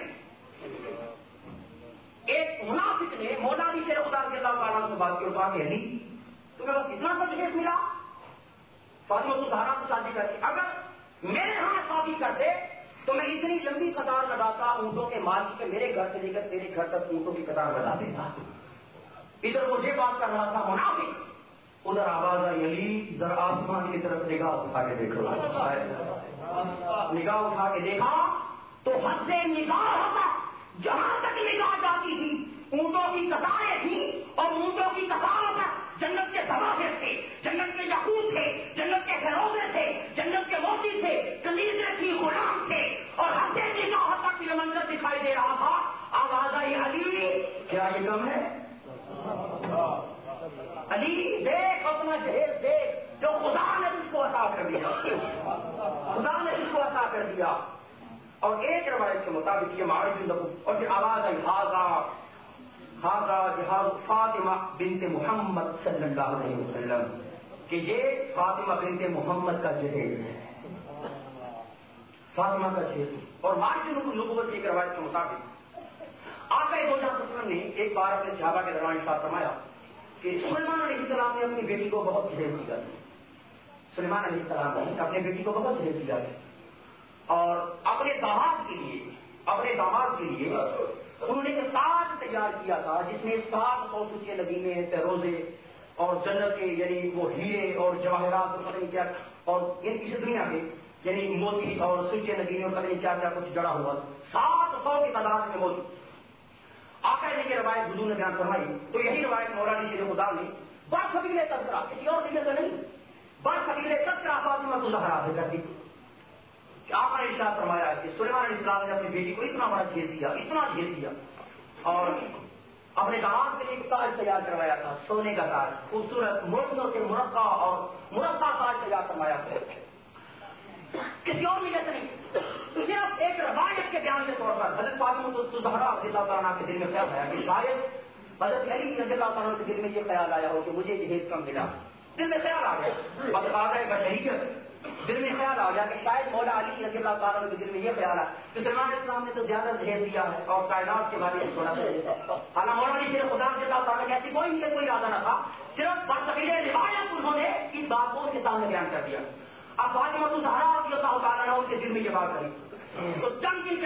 ایک منافق نے مولا علی شیر خدا کے اللہ تعالیٰ سے بات کی اور کہا کہ علی تمہیں بس اتنا سا جہیز ملا فاطمہ الزہرا سے شادی کر کے، اگر میرے ہاں شادی کرتے تو میں اتنی لمبی قطار لگاتا اونٹوں کے مال کی کہ میرے گھر سے لے کر تیرے گھر تک اونٹوں کی قطار لگا دیتا. ادھر وہ یہ بات کر رہا تھا منافق، ادھر آواز آئی علی ذرا آسمان کی طرف نگاہ اٹھا کے دیکھو. نگاہ اٹھا کے دیکھا تو حد سے نگاہ ہوتا جہاں تک نگاہ جاتی تھی اونٹوں کی قطاریں تھیں، اور اونٹوں کی قطاروں پر جنت کے ظواہر تھے، جنت کے یاقوت تھے، جنت کے فیروزے تھے، جنت کے موتی تھے، کنیزیں تھی، غلام تھے، اور حد سے نگاہ تک یہ منظر دکھائی دے رہا تھا. آواز آئی علی کیا یہ کم ہے؟ علی دیکھ اپنا جہیز دیکھ جو خدا نے اس کو عطا کر دیا، خدا نے اس کو عطا کر دیا. اور ایک روایت کے مطابق یہ معارف لگو. اور پھر آواز آئی ہاذا جہاز فاطمہ بنت محمد صلی اللہ علیہ وسلم، کہ یہ فاطمہ بنت محمد کا جہیز ہے، فاطمہ کا جہیز. اور معارف نبوت کی ایک روایت کے مطابق آقا دو جہاں نے ایک بار اپنے صحابہ کے درمیان ارشاد فرمایا کہ سلیمان علیہ السلام نے اپنی بیٹی کو بہت جہیز دیا. سلیمان علیہ السلام نے اپنے بیٹی کو بہت جہیز دیا اور اپنے داماد کے لیے انہوں نے ایک تاج تیار کیا تھا جس میں 700 سوچے نگینے فیروزے اور جنت کے یعنی وہ ہیرے اور جواہرات اور پتہ نہیں کیا، اور اس دنیا کے یعنی موتی اور سوچے نگینے اور پتہ نہیں کیا کیا کچھ جڑا ہوا 700 کی تعداد میں موجود. آقا نے یہ روایت حضور نے بیان فرمائی تو یہی روایت مولا علی شیر خدا نے بڑھ قبیلے تذکرہ کسی اور طریقے سے نہیں، بڑھ قبیلے تذکرہ فاطمہ الزہرا سے کر دی. آقا نے ارشاد فرمایا کہ سلیمان علیہ السلام نے اپنی بیٹی کو اتنا بڑا جہیز دیا اور اپنے داماد کے لیے ایک تاج تیار کروایا تھا، سونے کا تاج، خوبصورت موتیوں سے مرقع تاج تیار کروایا تھا. کسی اور وجہ سے نہیں، صرف ایک روایت کے بیان کے طور پر حضرت فاطمہ الزہرا رضی اللہ تعالیٰ عنہ کے دل میں خیال آیا کہ شاید حضرت علی رضی اللہ تعالیٰ عنہ کے دل میں یہ خیال آیا ہو کہ مجھے جہیز کم ملا. دل میں خیال آ گیا، بتقاضۂ بشریت دل میں خیال آ گیا کہ شاید مولا علی رضی اللہ تعالیٰ عنہ کے دل میں یہ خیال آیا کہ سلیمان علیہ السلام نے تو زیادہ جہیز دیا ہے اور کائنات کے بارے میں تھوڑا سا. حالانکہ مولا علی صرف خدا رضی اللہ تعالیٰ کی ایسی کوئی ارادہ نہ تھا، صرف برصغیر روایت انہوں نے اس بات کو ان کے سامنے بیان کر دیا. اب فاطمہ الزہرا رضی اللہ تعالیٰ عنہ ان کے دل میں یہ بات رہی تو چند دن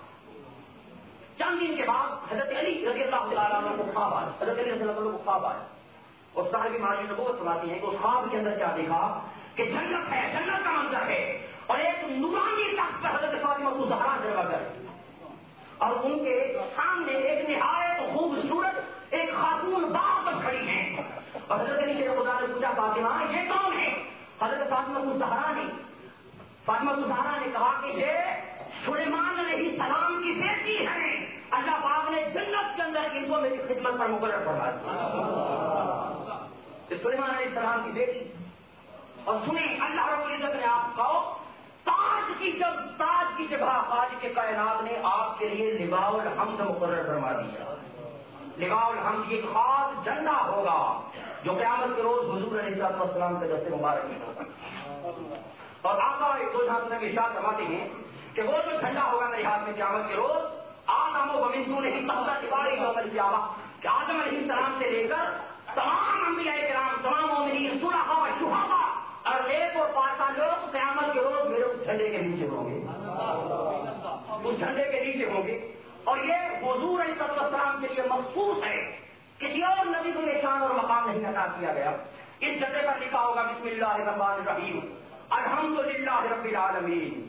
کے بعد حضرت علی رضی اللہ تعالیٰ عنہ کو خواب آیا، حضرت علی رضی اللہ عنہ کو خواب آیا اور صاحب معاشی نبوت سناتی ہیں کہ اس خواب کے اندر کیا دیکھا کہ جنت ہے، جنت کا منظر ہے اور ایک نورانی تخت پر حضرت فاطمہ الزہرا جلوہ گر، اور ان کے سامنے ایک نہایت خوبصورت ایک خاتون باپ کھڑی ہیں، اور حضرت علی شیر خدا نے پوچھا فاطمہ یہ کون ہے؟ حضرت فاطمہ الزہرا نے کہا کہ یہ سلیمان علیہ السلام کی بیٹی ہے، اللہ پاک نے جنت کے اندر ان کو میری خدمت پر مقرر فرما دیا، سلیمان علیہ السلام کی بیٹی۔ اور سنیں اللہ رب العزت نے آپ کو تاج کی جگہ خالق کے کائنات نے آپ کے لیے لواء الحمد مقرر فرما دیا۔ لواء الحمد یہ خاص جھنڈا ہوگا جو قیامت کے روز حضور علیہ السلام کے دست مبارک میں ہوگا، اور آقا ایک دو جہاں تک ارشاد فرماتے ہیں کہ وہ جو جھنڈا ہوگا میرے ہاتھ میں قیامت کے روز، آدم و من دونہ تحت لواء یوم القیامہ، کہ آدم علیہ السلام سے لے کر تمام انبیاء کرام، تمام مومنین، صلحاء و شہداء اور نیک اور پاکہ لوگ قیامت کے روز میرے اس جھنڈے کے نیچے ہوں گے، اس جھنڈے کے نیچے ہوں گے۔ اور یہ حضور علیہ السلام کے لیے مخصوص ہے، کسی اور نبی کو یہ شان اور مقام نہیں عطا کیا گیا۔ اس جھنڈے پر لکھا ہوگا بسم اللہ الرحمن الرحیم، الحمدللہ رب العالمین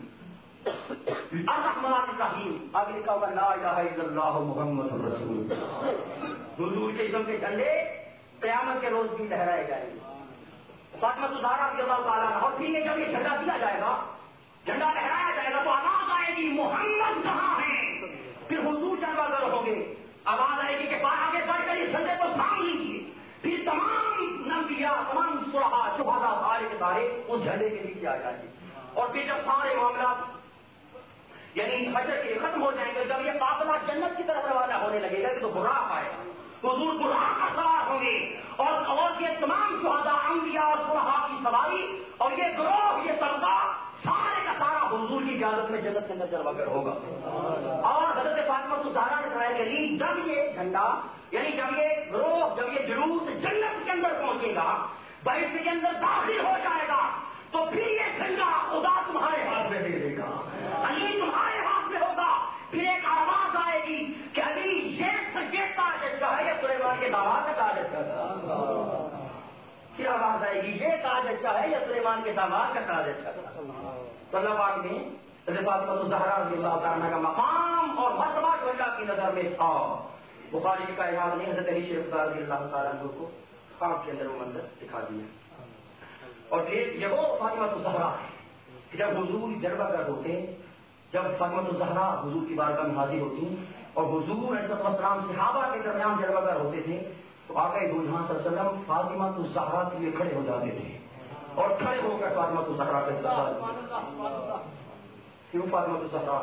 الرحمن الرحیم، آگے لکھا ہوگا لا الہ الا اللہ محمد رسول اللہ۔ حضور کے اسم کے جھنڈے قیامت کے روز بھی لہرائے جائیں گے۔ فاطمہ الزہرا رضی اللہ تعالیٰ عنہ، اور پھر یہ جب یہ جھنڈا دیا جائے گا، جھنڈا لہرایا جائے گا تو آواز آئے گی محمد کہاں ہے؟ پھر حضور جلوہ گر ہوں گے، آواز آئے گی کہ آگے بڑھ کر اس جھنڈے کو تھام لیجیے، پھر تمام انبیاء، تمام صلحاء شہداء سارے کے سارے اس جھنڈے کے نیچے آ جائیں گے، اور پھر جب سارے معاملات یعنی حشر کے ختم ہو جائیں گے، جب یہ قافلہ جنت کی طرف روانہ ہونے لگے گا تو براق آئے گا، حضور براق کا سوار ہوں گے، اور یہ تمام شہداء، انبیاء اور صلحاء کی سواری، اور یہ گروہ، یہ طبقہ سارے کا سارا حضور کی اجازت میں جنت کے اندر جلوہ گر ہوگا۔ اور حضرت فاطمہ الزہرا نے فرمایا کہ جب یہ جھنڈا، یعنی جب یہ گروہ، جب یہ جلوس جنت کے اندر پہنچے گا، بہشت کے اندر داخل ہو جائے گا، تو پھر یہ جھنڈا خدا تمہارے ہاتھ میں دے دے گا، علی تمہارے ہاتھ میں ہوگا، پھر ایک آواز آئے گی کہ علی یہ تاج اچھا ہے یا سلیمان کے داماد کا تاج اچھا تھا؟ پھر آواز آئے گی یہ تاج اچھا ہے یا سلیمان کے داماد کا تاج اچھا تھا؟ تو اللہ پاک نے حضرت فاطمہ الزہرا رضی اللہ تعالیٰ کا مقام اور مرتبہ جو اللہ کی نظر میں تھا، بخاری کا کائنات نے حضرت علی شیر رضی اللہ تعالیٰ کو خواب کے اندر وہ منظر دکھا دیا۔ اور پھر یہ وہ فاطمہ الزہرا ہے کہ جب حضور جلوہ گر ہوتے، جب فاطمہ الزہرا حضور کی بارگاہ میں حاضر ہوتی اور حضور علیہ السلام صحابہ کے درمیان جلوہ گر ہوتے تھے، تو آقا دو جہاں صلی اللہ علیہ وسلم فاطمہ الزہرا کے لیے کھڑے ہو جاتے تھے، اور کھڑے ہو کر فاطمہ الزہرا کے ساتھ کیوں فاطمہ الزہرا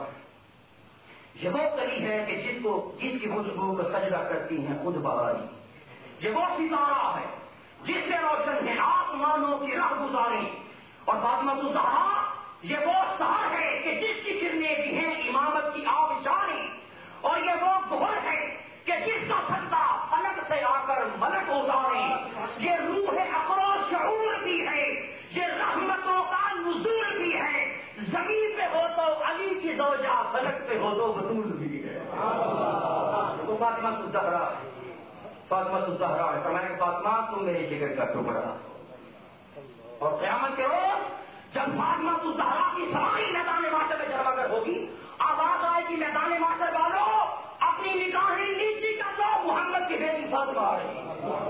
یہ وہ کلی ہے کہ جس کی خوشبو کو سجدہ کرتی ہیں خود بہاری، یہ وہ ستارہ ہے جس سے روشن ہے آسمانوں کی راہ گزاری، اور فاطمہ الزہرا یہ وہ سحر ہے کہ جس کی کرنیں بھی ہیں امامت کی آب جاری، اور یہ وہ گھر ہے کہ جس کا سجدہ فلک سے آ کر ملک اتارے، یہ روح عقل و شعور بھی ہے، یہ رحمتوں کا نزول بھی ہے، زمین پہ ہو تو علی کی زوجہ، فلک پہ ہو تو بطول بھی ہے۔ تو فاطمہ الزہرا، فاطمہ الزہرا ہے، فرمایا کہ فاطمہ تم میرے جگر کا ٹکڑا، اور قیامت کے روز جب فاطمہ الزہرا کی سواری میدان معاشر میں جلوہ گر ہوگی، آواز آئے گی میدان معاشر والوں اپنی نگاہیں نیچی کر لو، محمد کی بیٹی فاطمہ آ رہی،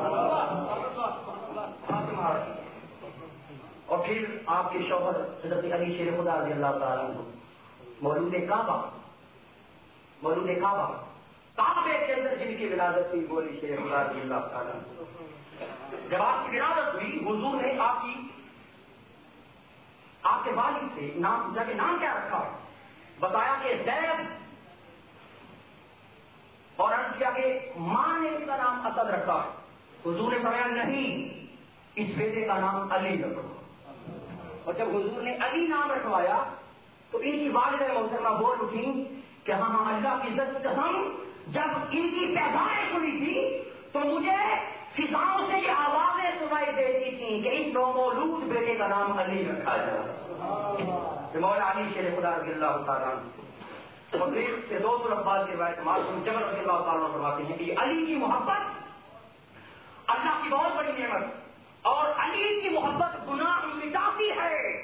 فاطمہ آ رہی۔ اور پھر آپ کے شوہر حضرت علی شیر خدا رضی اللہ تعالیٰ عنہ مولود کعبہ، مولود کعبہ، کعبے کے اندر جن کی ولادت ہوئی وہ علی شیر خدا رضی اللہ تعالیٰ عنہ، جب آپ کی ولادت ہوئی حضور نے آپ کے والد سے نام پوچھا کہ نام کیا رکھا، بتایا کہ زید، اور عرض کیا کہ ماں نے اس کا نام اسد رکھا، حضور نے فرمایا نہیں اس بیٹے کا نام علی رکھو، اور جب حضور نے علی نام رکھوایا تو ان کی والدہ محترمہ بول اٹھی کہ ہاں ہاں اللہ کی عزت کی قسم، جب ان کی پیدائش ہوئی تھی تو مجھے فضاؤں سے یہ آوازیں سنائی دیتی تھیں کہ اس نومولود بیٹے کا نام علی رکھا جائے، مولا علی شیر خدا رضی اللہ تعالیٰ عنہ۔ اور پھر سے دوست العباس کی روایت معصوم جبر رضی اللہ تعالیٰ عنہ فرماتے ہیں کہ علی کی محبت اللہ کی بہت بڑی نعمت، اور علی کی محبت گناہ مٹاتی ہے،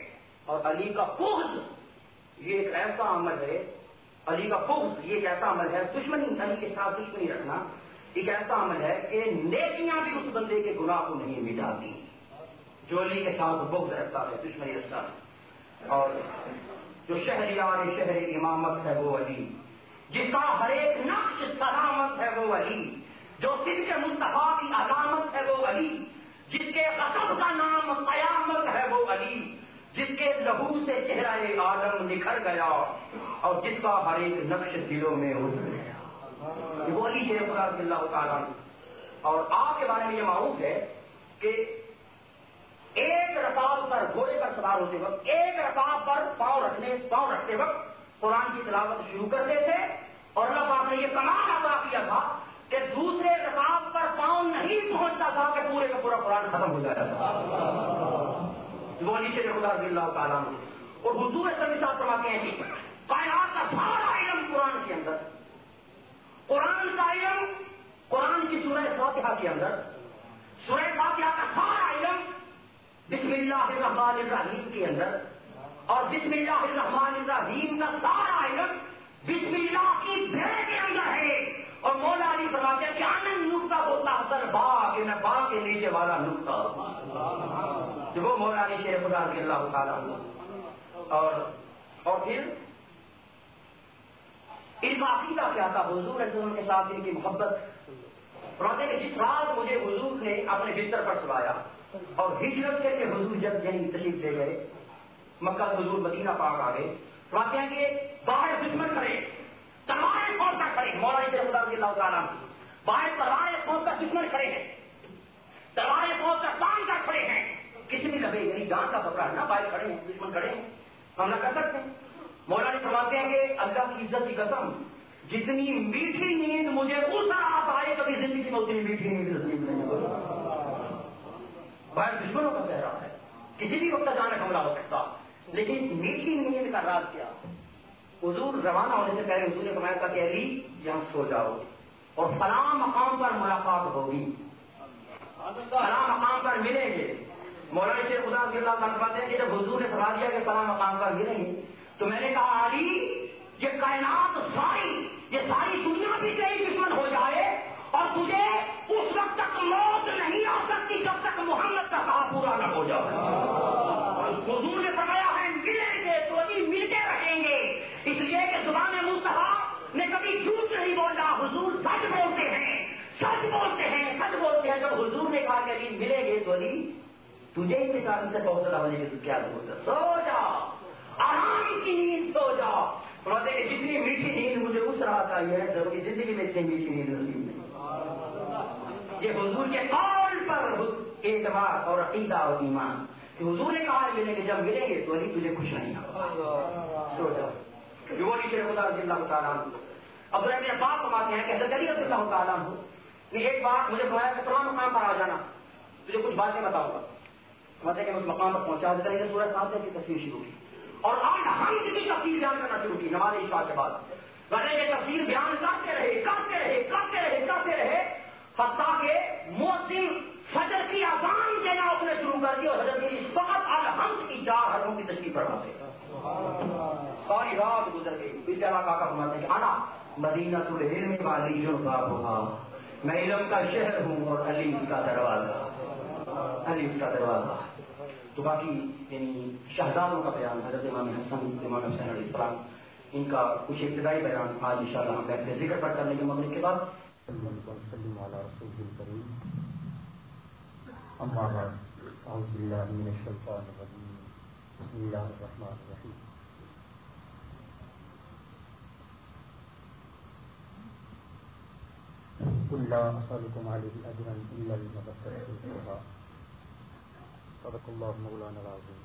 اور علی کا بغض یہ ایک ایسا عمل ہے، علی کا بغض یہ ایک ایسا عمل ہے، دشمنی علی کے ساتھ دشمنی رکھنا ایک ایسا عمل ہے کہ نیکیاں بھی اس بندے کے گناہ کو نہیں مٹاتی جو علی کے ساتھ بغض رکھتا ہے، دشمنی رکھتا ہے۔ اور جو شہریار شہر امامت ہے وہ علی، جس کا ہر ایک نقش سلامت ہے وہ علی، جو صدق مصطفیٰ کی علامت ہے وہ علی، جس کے غضب کا نام قیامت ہے وہ علی، جس کے لہو سے چہرہ عالم نکھر گیا اور جس کا ہر ایک نقش دلوں میں اتر گیا، وہ علی شیر خدا رضی اللہ تعالیٰ۔ اور آپ کے بارے میں یہ معروف ہے کہ ایک رکاب پر گھوڑے پر سوار ہوتے وقت ایک رکاب پر پاؤں رکھتے وقت قرآن کی تلاوت شروع کرتے تھے، اور اللہ پاک نے یہ کمال عطا کیا تھا کہ دوسرے رکاب پر پاؤں نہیں پہنچتا تھا کہ پورے کا پورا قرآن ختم ہو جاتا تھا۔ وہ علی شیر خدا رضی اللہ تعالیٰ عنہ۔ اور حضور صلی اللہ علیہ وسلم فرماتے ہیں کہ کائنات کا سارا علم قرآن کے اندر، قرآن کا علم قرآن کی سورہ فاتحہ کے اندر، سورہ فاتحہ کا سارا علم بسم اللہ الرحمن الرحیم کے اندر، اور بسم اللہ الرحمن الرحیم کا سارا علم بسم اللہ کی بھیڑ کے اندر ہے۔ اور مولا علی فرماتے ہیں کہ آنند نقطہ ہوتا حسن با کہ میں با کے نیچے والا نقطہ، جو وہ مولا علی شیر خدا رضی اللہ تعالیٰ عنہ۔ اور پھر ان کا عقیدہ کیا تھا حضور علیہ السلام کے ساتھ ان کی محبت۔ فرماتے ہیں کہ جس رات مجھے حضور نے اپنے بستر پر سلایا اور ہجرت کر کے حضور جب یعنی تشریف لے گئے مکہ سے حضور مدینہ پاک آ گئے، فرماتے ہیں کہ باہر دشمن کھڑے، تلواریں کھول کر کھڑے، مولا علی خدا رضی اللہ تعالیٰ باہر تلواریں کھول کر دشمن کھڑے ہیں، تلواریں کھول کر باندھ کر کھڑے ہیں، کسی بھی لگے یعنی جان کا خطرہ ہے نا، باہر کھڑے ہیں دشمن کھڑے ہیں، ہم نہ کر سکتے ہیں۔ مولا علی فرماتے ہیں کہ اللہ کی عزت کی قسم جتنی میٹھی نیند مجھے اس رات آئے کبھی زندگی میں اتنی میٹھی نیند نصیب نہیں ہوئی۔ باہر دشمنوں کا کہہ رہا ہے، کسی بھی وقت اچانک حملہ ہو سکتا، لیکن میٹھی نیند کا راز کیا؟ حضور روانہ ہونے سے پہلے حضور نے فرمایا تھا کہ علی یہاں سو جاؤ اور فلاں مقام پر ملاقات ہوگی، فلاں مقام پر ملیں گے۔ مولانا شیخ خدا رضی اللہ تعالیٰ فرماتے ہیں کہ جب حضور نے فرما دیا کہ فلاں مقام پر ملیں گے تو میں نے کہا علی یہ کائنات یہ ساری دنیا بھی تیری دشمن ہو جائے اور تجھے اس وقت تک موت نہیں آ سکتی جب تک محمد کا کہا پورا نہ ہو جائے۔ اور حضور نے فرمایا ہے ملیں گے تو علی ملتے رہیں گے، اس لیے کہ زبان مصطفیٰ نے کبھی جھوٹ نہیں بولا، حضور سچ بولتے ہیں، سچ بولتے ہیں، سچ بولتے ہیں۔ جب حضور نے کہا کہ علی ملیں گے تو علی تجھے ہی مثال سے حوصلہ ہونے کی کیا ضرورت ہے، سو جا آرام کی نیند سو جا۔ فرماتے ہیں کہ جتنی میٹھی نیند مجھے اس رات آئی ہے ضروری زندگی میں اتنی میٹھی نیند نصیب نہیں۔ یہ حضور کے قول پر اعتماد اور عقیدہ اور ایمان کہ حضور نے کہا ملیں گے، جب ملیں گے تو علی تجھے خوش نہیں ہوگا، سو جا۔ جو علی شیر خدا رضی اللہ تعالیٰ عنہ عبداللہ بن عباس فرماتے ہیں کہ حضرت علی رضی اللہ تعالیٰ عنہ نے ایک بار مجھے فرمایا کہ فلاں مقام پر آ جانا، تجھے کچھ باتیں بتاؤں گا۔ فرماتے ہیں کہ اس مقام پر پہنچا دیتا ہے، سورہ فاتحہ کی تفسیر شروع کی اور آج ہم کی تفسیر بیان کرنا شروع کی نماز عشاء کے بعد۔ ورنہ یہ تفسیر بیان کرتے رہے حتیٰ کہ مؤذن فجر کی اذان دینا اس نے شروع کر دی اور حضرت علی فقط الحمد کی 4 حرفوں کی تشریح پڑھاتے۔ ساری رات گزر گئی، اس طرح کا فرماتے ہیں کہ انا مدینہ العلم والی جنبابھا، میں علم کا شہر ہوں اور علی اس کا دروازہ، علی اس کا دروازہ۔ تو باقی یعنی شہزادوں کا بیان حضرت امام حسن امام حسین علیہ السلام ان کا کچھ ابتدائی بیان آج انشاءاللہ ہم بیٹھ کے ذکر پر کرنے کے مغرب کے بعد۔ اما بعد اعوذ باللہ من الشیطان الرجیم بسم اللہ الرحمن الرحیم قل لا اسألكم علیہ اجرا الا المودۃ فی القربى صدق اللہ مولانا العظیم۔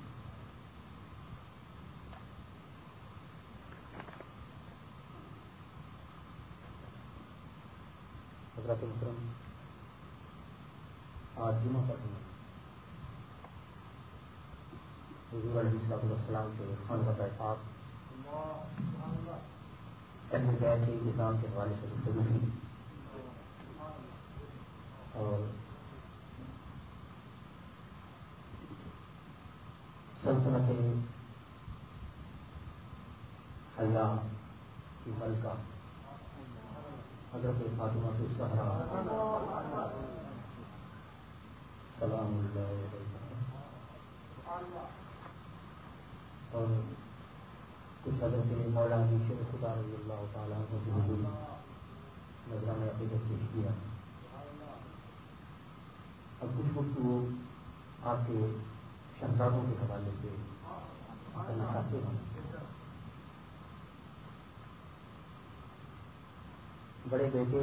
حضرات محترم، آج جمعہ کا دن حضور علیہ السلام کے خانقاہ پاک اہل بیت کے نظام کے حوالے سے گفتگو کی اور سلطنت حضرت فاطمہ الزہرا سلام اللہ علیہ، اور کچھ حضرت مولانا شیخ خدا رضی اللہ تعالیٰ عنہ کی حضور نظرانہ عقیدت پیش کیا۔ اب کچھ گفتگو آپ کے شہزادوں کے حوالے سے کرنا چاہتے ہیں۔ بڑے بیٹے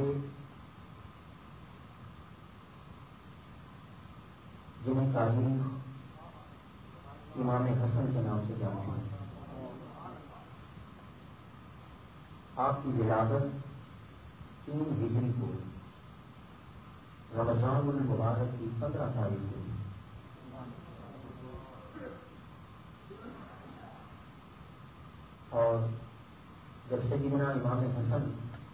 جنہیں تاریخ امام حسن کے نام سے جانتے ہیں، آپ کی ولادت 3 ہجری کو رمضان المبارک کی 15 تاریخ کو، اور جب سیدنا امام حسن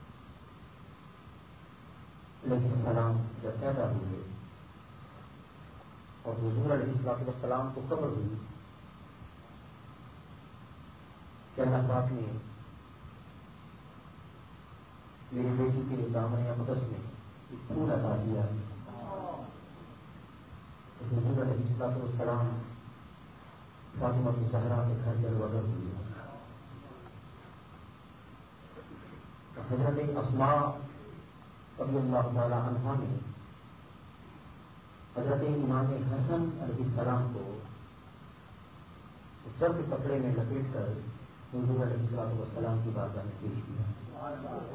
علیہ السلام جب پیدا ہوئے اور حضور علیہ السلام کو خبر ہوئی کہ اللہ پاک نے میری بیٹی کے دامن اقدس میں ایک پھول عطا دیا، حضور علیہ السلام فاطمہ الزہرا کے گھر جل وگر ہوئی۔ حضرت اسماء رضی اللہ تعالیٰ عنہا نے حضرت امام حسن علیہ السلام کو زرد کپڑے میں لپیٹ کر حضور علیہ السلام کی بارگاہ میں پیش کیا۔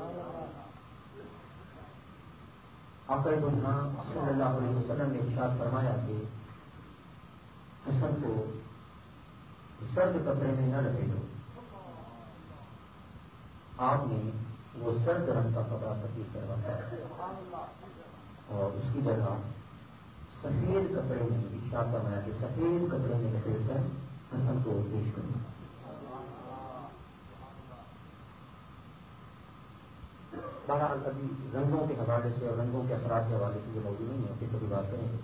آقا بنہا صلی اللہ علیہ وسلم نے ارشاد فرمایا کہ حسن کو زرد کپڑے میں نہ لپیٹو۔ آپ نے وہ زرد رنگ کا کپڑا تبدیل کروایا اور اس کی جگہ سفید کپڑے میں ارشاد فرمایا کہ سفید کپڑے میں لپیٹ کر حسن کو پیش کروں۔ بہرحال ابھی رنگوں کے حوالے سے اور رنگوں کے اثرات کے حوالے سے جو موضوع نہیں ہے پھر کبھی بات کریں گے۔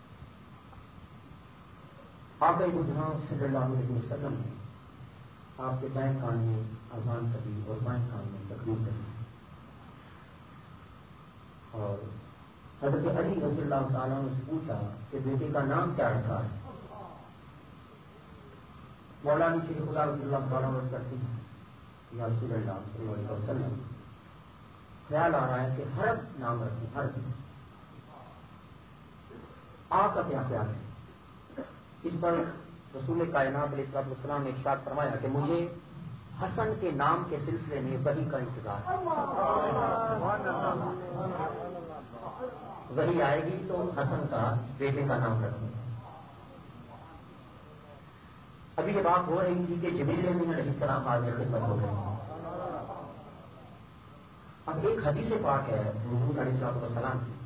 آپ جہاں صلی اللہ علیہ وسلم نے آپ کے دائیں کان میں اذان کری اور بائیں کان میں تقریر کری، اور حضرت علی رضی اللہ تعالیٰ نے پوچھا کہ بیٹے کا نام کیا رکھا ہے؟ مولانا شیخ خدا رضی اللہ تعالیٰ عرض کرتی ہیں یا رسول اللہ صلی اللہ علیہ وسلم، خیال آ رہا ہے کہ حرف نام رکھیں، حرف۔ آپ کا کیا خیال ہے؟ اس پر رسول کائنات علیہ السلام نے ارشاد فرمایا کہ مجھے حسن کے نام کے سلسلے میں وحی کا انتظار ہے، وحی آئے گی تو حسن کا بیٹے کا نام رکھیں۔ ابھی یہ بات ہو رہی تھی کہ جبریل امین علیہ السلام حاضر خدمت ہو گئے۔ اب ایک حدیث پاک ہے حضور علیہ السلام کی،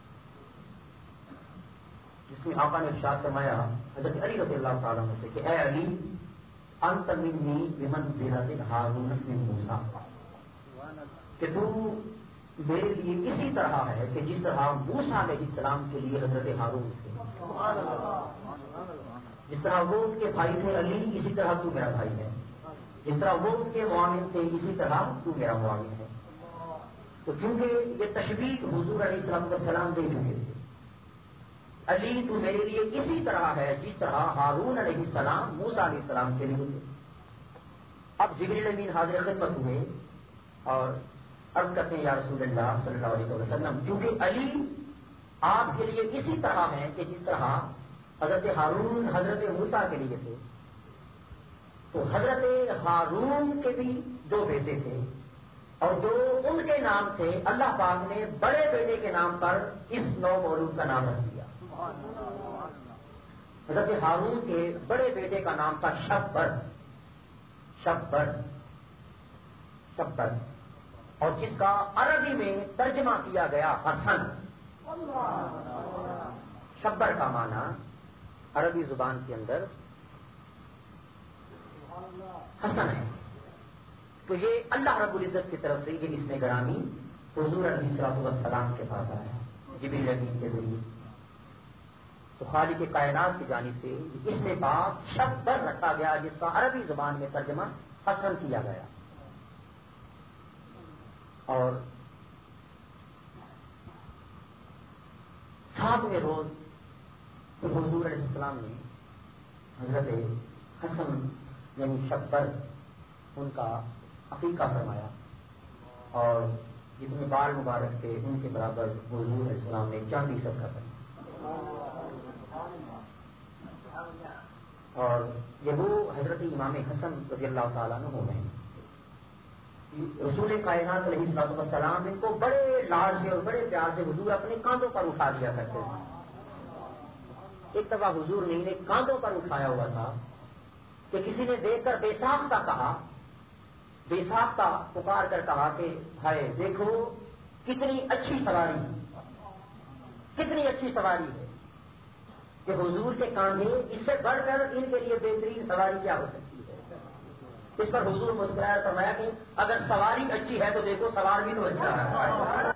جس میں آقا نے ارشاد فرمایا حضرت علی رضی اللہ تعالیٰ عنہ سے کہ اے علی انت منی بمنزلۃ ہارون من موسیٰ، کہ تو میرے لیے اسی طرح ہے کہ جس طرح موسیٰ علیہ السلام کے لیے حضرت ہارون تھے، جس طرح وہ ان کے بھائی تھے علی، اسی طرح تو میرا بھائی ہے، جس طرح وہ ان کے معاون تھے اسی طرح تو میرا معاون ہے۔ تو کیونکہ یہ تشبیہ حضور علیہ السلام دے چکے تھے، علی تو میرے لیے اسی طرح ہے جس طرح ہارون علیہ السلام موسیٰ علیہ السلام کے لیے تھے۔ اب جبریل امین حاضر خدمت ہوئے اور عرض کرتے ہیں یا رسول اللہ صلی اللہ علیہ وسلم، کیونکہ علی آپ کے لیے اسی طرح ہے کہ جس طرح حضرت ہارون حضرت موسیٰ کے لیے تھے، تو حضرت ہارون کے بھی 2 بیٹے تھے اور جو ان کے نام تھے اللہ پاک نے بڑے بیٹے کے نام پر اس نو مولود کا نام رکھ دیا۔ حضرت ہارون کے بڑے بیٹے کا نام تھا شبر، شبر، شبر، اور جس کا عربی میں ترجمہ کیا گیا حسن۔ شبر کا معنی عربی زبان کے اندر حسن ہے۔ تو یہ اللہ رب العزت کی طرف سے یہ اسم گرامی حضور علیہ السلام کے پاس آیا جبریل امین کے ذریعے، تو خالق کائنات کی جانب سے اسم پاک شبر رکھا گیا جس کا عربی زبان میں ترجمہ حسن کیا گیا۔ اور 7ویں روز حضور علیہ السلام نے حضرت حسن یعنی شبر ان کا عقیقہ فرمایا اور جتنے بال مبارک تھے ان کے برابر حضور علیہ السلام نے چاندی صدقہ کری. اور یہ وہ حضرت امام حسن رضی اللہ تعالیٰ عنہ ہیں. رسول کائنات علیہ السلام ان کو بڑے لاڈ سے اور بڑے پیار سے حضور اپنے کاندھوں پر اٹھا دیا کرتے تھے. ایک دفعہ حضور نے انہیں کاندھوں پر اٹھایا ہوا تھا کہ کسی نے دیکھ کر بے ساختہ کہا، بے ساختہ پکار کر کہا کہ ہائے دیکھو کتنی اچھی سواری، کتنی اچھی سواری ہے. کہ حضور کے کاندھے اس سے بڑھ کر ان کے لیے بہترین سواری کیا ہو سکتی ہے. اس پر حضور مسکرایا فرمایا کہ اگر سواری اچھی ہے تو دیکھو سوار بھی تو اچھا ہے.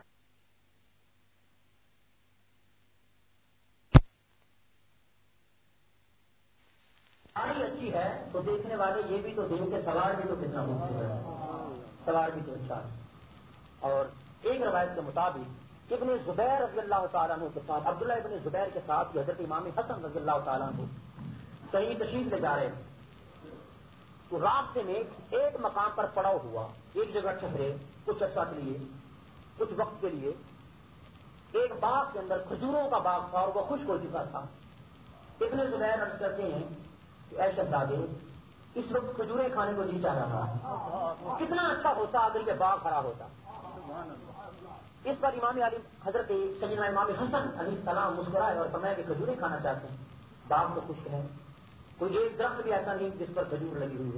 سواری اچھی ہے تو دیکھنے والے یہ بھی تو دیکھ کہ سوار بھی تو کتنا خوبصورت ہے، سوار بھی تو اچھا ہے. اور ایک روایت کے مطابق ابن زبیر رضی اللہ تعالیٰ عنہ کے ساتھ، عبداللہ ابن زبیر کے ساتھ حضرت امام حسن رضی اللہ تعالیٰ عنہ کہیں تشریف لے جا رہے تھے تو راستے میں ایک مقام پر پڑاؤ ہوا، ایک جگہ ٹھہرے کچھ عرصہ کے لیے، کچھ وقت کے لیے. ایک باغ کے اندر کھجوروں کا باغ تھا اور وہ خشک ہو چکا تھا. ابن زبیر عرض کرتے ہیں کہ اے شہزادے اس وقت کھجوریں کھانے کو نہیں چاہ رہا، کتنا اچھا ہوتا اگر یہ باغ ہرا ہوتا. اس پر امام علی حضرت سیدنا امام حسن علیہ السلام مسکرائے اور فرمایا کہ کھجوریں کھانا چاہتے ہیں، باغ تو خشک ہے، کوئی ایک درخت بھی ایسا نہیں جس پر کھجور لگی ہوئی ہو.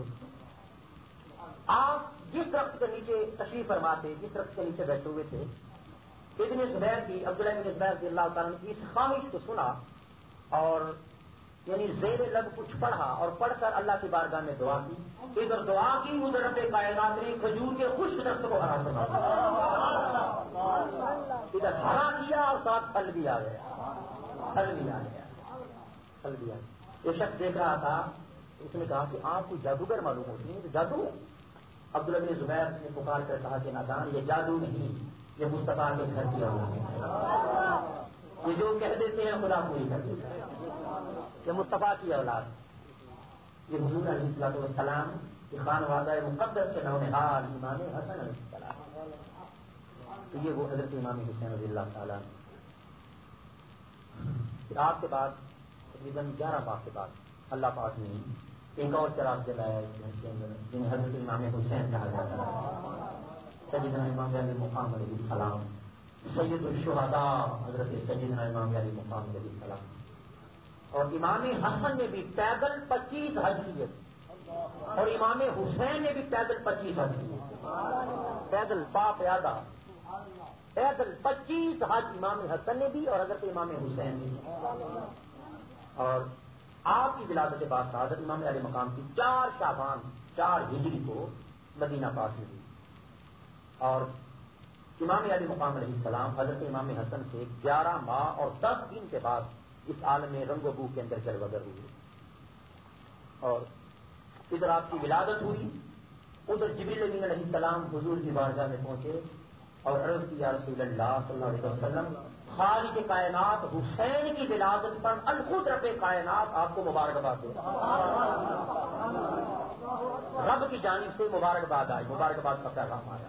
آپ جس درخت کے نیچے تشریف فرماتے، جس درخت کے نیچے بیٹھے ہوئے تھے، ابن زبیر کی، عبداللہ ابن زبیر رضی اللہ تعالیٰ کی اس خواہش کو سنا اور یعنی زیر لب کچھ پڑھا اور پڑھ کر اللہ کی بارگاہ میں دعا کی. ادھر دعا کی ادھر رب کائنات نے کھجور کے خشک درخت کو ہرا فرما دیا، ادھر ہرا کیا اور ساتھ پھل بھی آ گیا، پھل بھی آ گیا، پھل بھی آ گیا. یہ شخص دیکھ رہا تھا، اس نے کہا کہ آپ کو جادوگر معلوم ہوتی ہے، جادو ہے. عبداللہ بن زبیر نے پکار کر کہا کہ نادان، یہ جادو نہیں، یہ مصطفیٰ کے گھر کی اولاد ہے، یہ جو کہہ دیتے ہیں خدا پوری کر دیتا ہے، یہ مصطفیٰ کی اولاد. یہ حضور علیہ السلام کی خانوادہ مقدس کے نام حال امام حسن علیہ السلام. تو یہ وہ حضرت امام حسین رضی اللہ تعالیٰ. پھر آپ کے بعد تقریباً 11 ماہ کے بعد اللہ پاک نے ایک اور چراغ جلایا جنہیں حضرت امام حسین کہا جاتا ہے. سیدنا امام علی مقام علیہ السلام، سید الشہداء حضرت سیدنا امام علی مقام علیہ السلام. اور امام حسن نے بھی پیدل 25 حج کیے اور امام حسین نے بھی پیدل 25 حج کیے، پیدل پیادہ پیدل 25 حج امام حسن نے بھی اور حضرت امام حسین نے بھی. اور آپ کی ولادت کے بعد حضرت امام علی مقام کی 4 شعبان 4 ہجری کو مدینہ پاک میں ہوئی. اور امام علی مقام علیہ السلام حضرت امام حسن سے 11 ماہ اور 10 دن کے بعد اس عالم رنگ و بو کے اندر جلوگر ہوئے. اور ادھر آپ کی ولادت ہوئی، ادھر جبریل امین علیہ السلام حضور کی بارگاہ میں پہنچے اور عرض کی یا رسول اللہ صلی اللہ علیہ وسلم، خالق کائنات حسین کی ولادت پر الخود رب کائنات آپ کو مبارکباد دے، رب کی جانب سے مبارکباد آئی، مبارکباد کا پیغام آیا.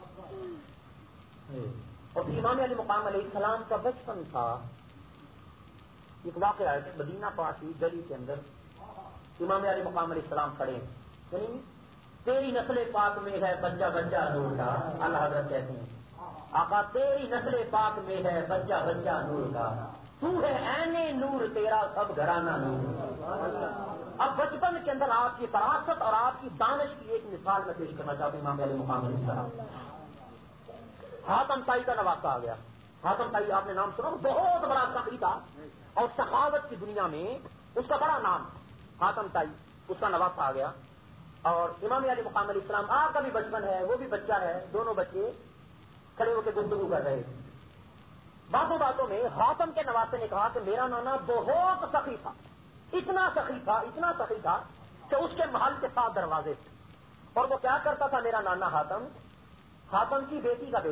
اور پھر امام علی مقام علیہ السلام کا بچپن تھا. ایک واقعہ ہے کہ مدینہ پاک کی گلی کے اندر امام علی مقام علیہ السلام کھڑے ہیں، یعنی تیری نسل پاک میں ہے بچہ بچہ نور کا. اللہ حضرت کہتے ہیں آقا تیری نسل پاک میں ہے بچہ بچہ نور کا، تو ہے عین نور تیرا سب گھرانہ نور. اب بچپن کے اندر آپ کی فراست اور آپ کی دانش کی ایک مثال میں پیش کرنا چاہتا ہوں. امام علی مقام علیہ السلام حاتم طائی کا نواسہ آ گیا. حاتم طائی آپ نے نام سنا، بہت بڑا سخی تھا اور سخاوت کی دنیا میں اس کا بڑا نام. حاتم طائی اس کا نواسہ آ گیا اور امام علی مقام علیہ السلام آپ کا بھی بچپن ہے، وہ بھی بچہ ہے، دونوں بچے کھڑے ہو کے گفتگو کر رہے تھے. باتوں باتوں میں حاتم کے نواسے نے کہا کہ میرا نانا بہت سخی تھا، اتنا سخی تھا، اتنا سخی تھا کہ اس کے محل کے 7 دروازے تھے. اور وہ کیا کرتا تھا میرا نانا حاتم کی بیٹی کا بیٹا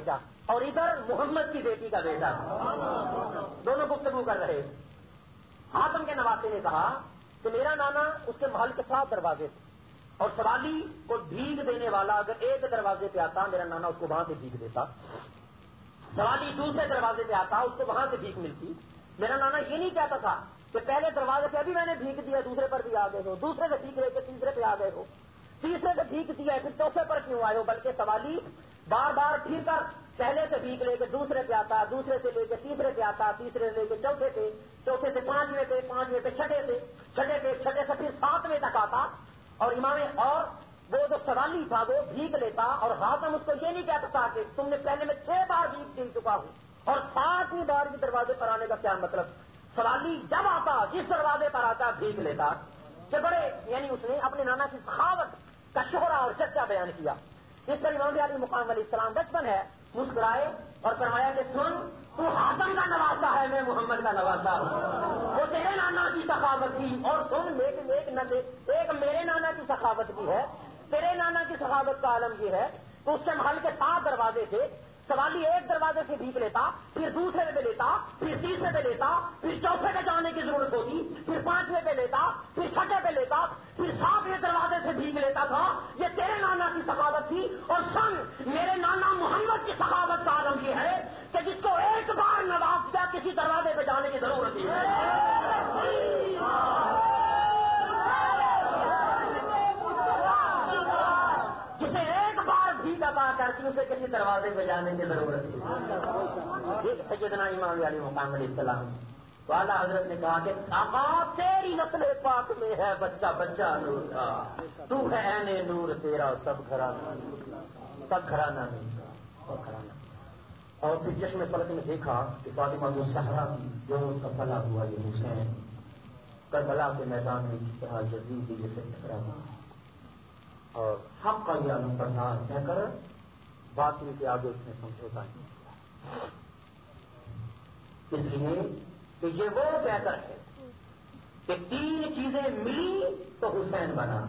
اور ادھر محمد کی بیٹی کا بیٹا، دونوں گفتگو کر رہے. حاتم کے نواسے نے کہا کہ میرا نانا اس کے محل کے 7 دروازے تھے، اور سوالی کو بھیگ دینے والا اگر ایک دروازے پہ آتا میرا نانا اس کو وہاں سے بھیگ دیتا، سوالی دوسرے دروازے پہ آتا اس کو وہاں سے بھیگ ملتی. میرا نانا یہ نہیں کہتا تھا کہ پہلے دروازے پہ ابھی میں نے بھیگ دیا دوسرے پر بھی آ گئے ہو، دوسرے سے بھیگ لے کے تیسرے پہ آ گئے ہو، تیسرے سے بھیگ دیا ہے پھر چوتھے پر کیوں آئے ہو، بلکہ سوالی بار بار پھر کر پہلے سے بھیگ لے کے دوسرے پہ آتا، دوسرے سے لے کے تیسرے پہ آتا، تیسرے سے لے کے چوتھے پہ، چوتھے سے 5ویں پہ، 5ویں پہ چھٹے سے، چھٹے پہ چھٹے سے پھر 7ویں تک آتا. اور امام اور وہ جو سوالی تھا وہ بھیگ لیتا، اور حاتم اس کو یہ نہیں کہتا تھا کہ تم نے پہلے میں 6 بار بھیگ دے چکا ہوں اور 7ویں بار بھی دروازے پر آنے کا کیا مطلب. سوالی جب آتا جس دروازے پر آتا بھیگ لیتا. کہ بڑے یعنی اس نے اپنے نانا کی سخاوت کا شہرا اور چرچا بیان کیا. اس پر امام علی مقام علیہ السلام بچپن ہے مسکرائے اور فرمایا کہ سن تو حاتم کا نواسا ہے، میں محمد کا نواسا ہوں. وہ تیرے نانا کی سخاوت تھی، اور سن ایک میرے نانا کی سخاوت بھی ہے، تیرے نانا کی سخاوت کا عالم یہ ہے. تو اس کے محل کے 7 دروازے تھے. سوالی ایک دروازے سے بھیگ لیتا، پھر دوسرے پہ لیتا، پھر تیسرے پہ لیتا، پھر چوتھے پہ جانے کی ضرورت ہوتی، پھر 5ویں پہ لیتا، پھر چھٹے پہ لیتا، پھر 7ویں دروازے سے بھیگ لیتا تھا. یہ تیرے نانا کی سخاوت تھی. اور سن میرے نانا محمد کی سخاوت کا عالم یہ ہے کہ جس کو ایک بار نواز کیا کسی دروازے پہ جانے کی ضرورت نہیں ہے. جسے ایک بار بھی عطا کرتی اسے کسی دروازے پہ جانے کی ضرورت نہیں. سیدنا امام علی مقام علیہ السلام والا حضرت نے کہا کہ آقا تیری نسل پاک میں ہے بچہ بچہ نور کا، تو ہے عین نور تیرا سب گھرانہ سب گھرانہ اور گھرانہ. اور پھر چشم فلک میں دیکھا کہ فاطمہ جو صحرا کی جو اس کا بھلا ہوا یہ حسین کربلا کے میدان میں جس طرح جزید جیسے ٹکرا ہوا اور حق کا یہ علم بردار کہہ کر باطل کے آگے اس نے سمجھوتا نہیں کیا. اس لیے کہ یہ وہ بہتر ہے کہ 3 چیزیں ملی تو حسین بنا.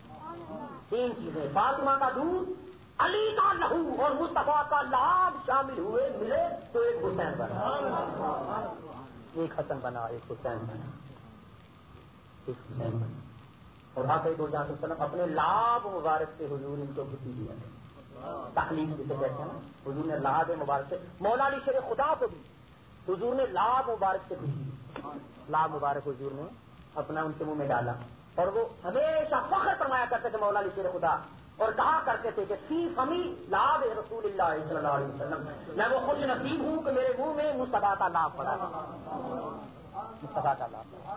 3 چیزیں فاطمہ کا دودھ، علی کا لہو اور مصطفیٰ کا لعاب شامل ہوئے ملے تو ایک حسین بنا. ایک حسن بنا، ایک حسین بنا، ایک حسین بنا. اور آقا دو جہاں وسلم اپنے لعاب مبارک سے حضور ان کو گھٹی دیا ہے. تخلیق جسے کہتے ہیں نا، حضور نے لعاب مبارک سے مولا علی شیر خدا کو بھی حضور نے لعاب مبارک سے گھٹی. لعاب مبارک حضور نے اپنا ان کے منہ میں ڈالا اور وہ ہمیشہ فخر فرمایا کرتے تھے مولا علی شیر خدا، اور کہا کرتے تھے کہ فی فمی لعاب رسول اللہ صلی اللہ علیہ وسلم، میں وہ خوش نصیب ہوں کہ میرے منہ میں مصطفیٰ کا لعاب پڑا، مصطفیٰ کا لعاب پڑا.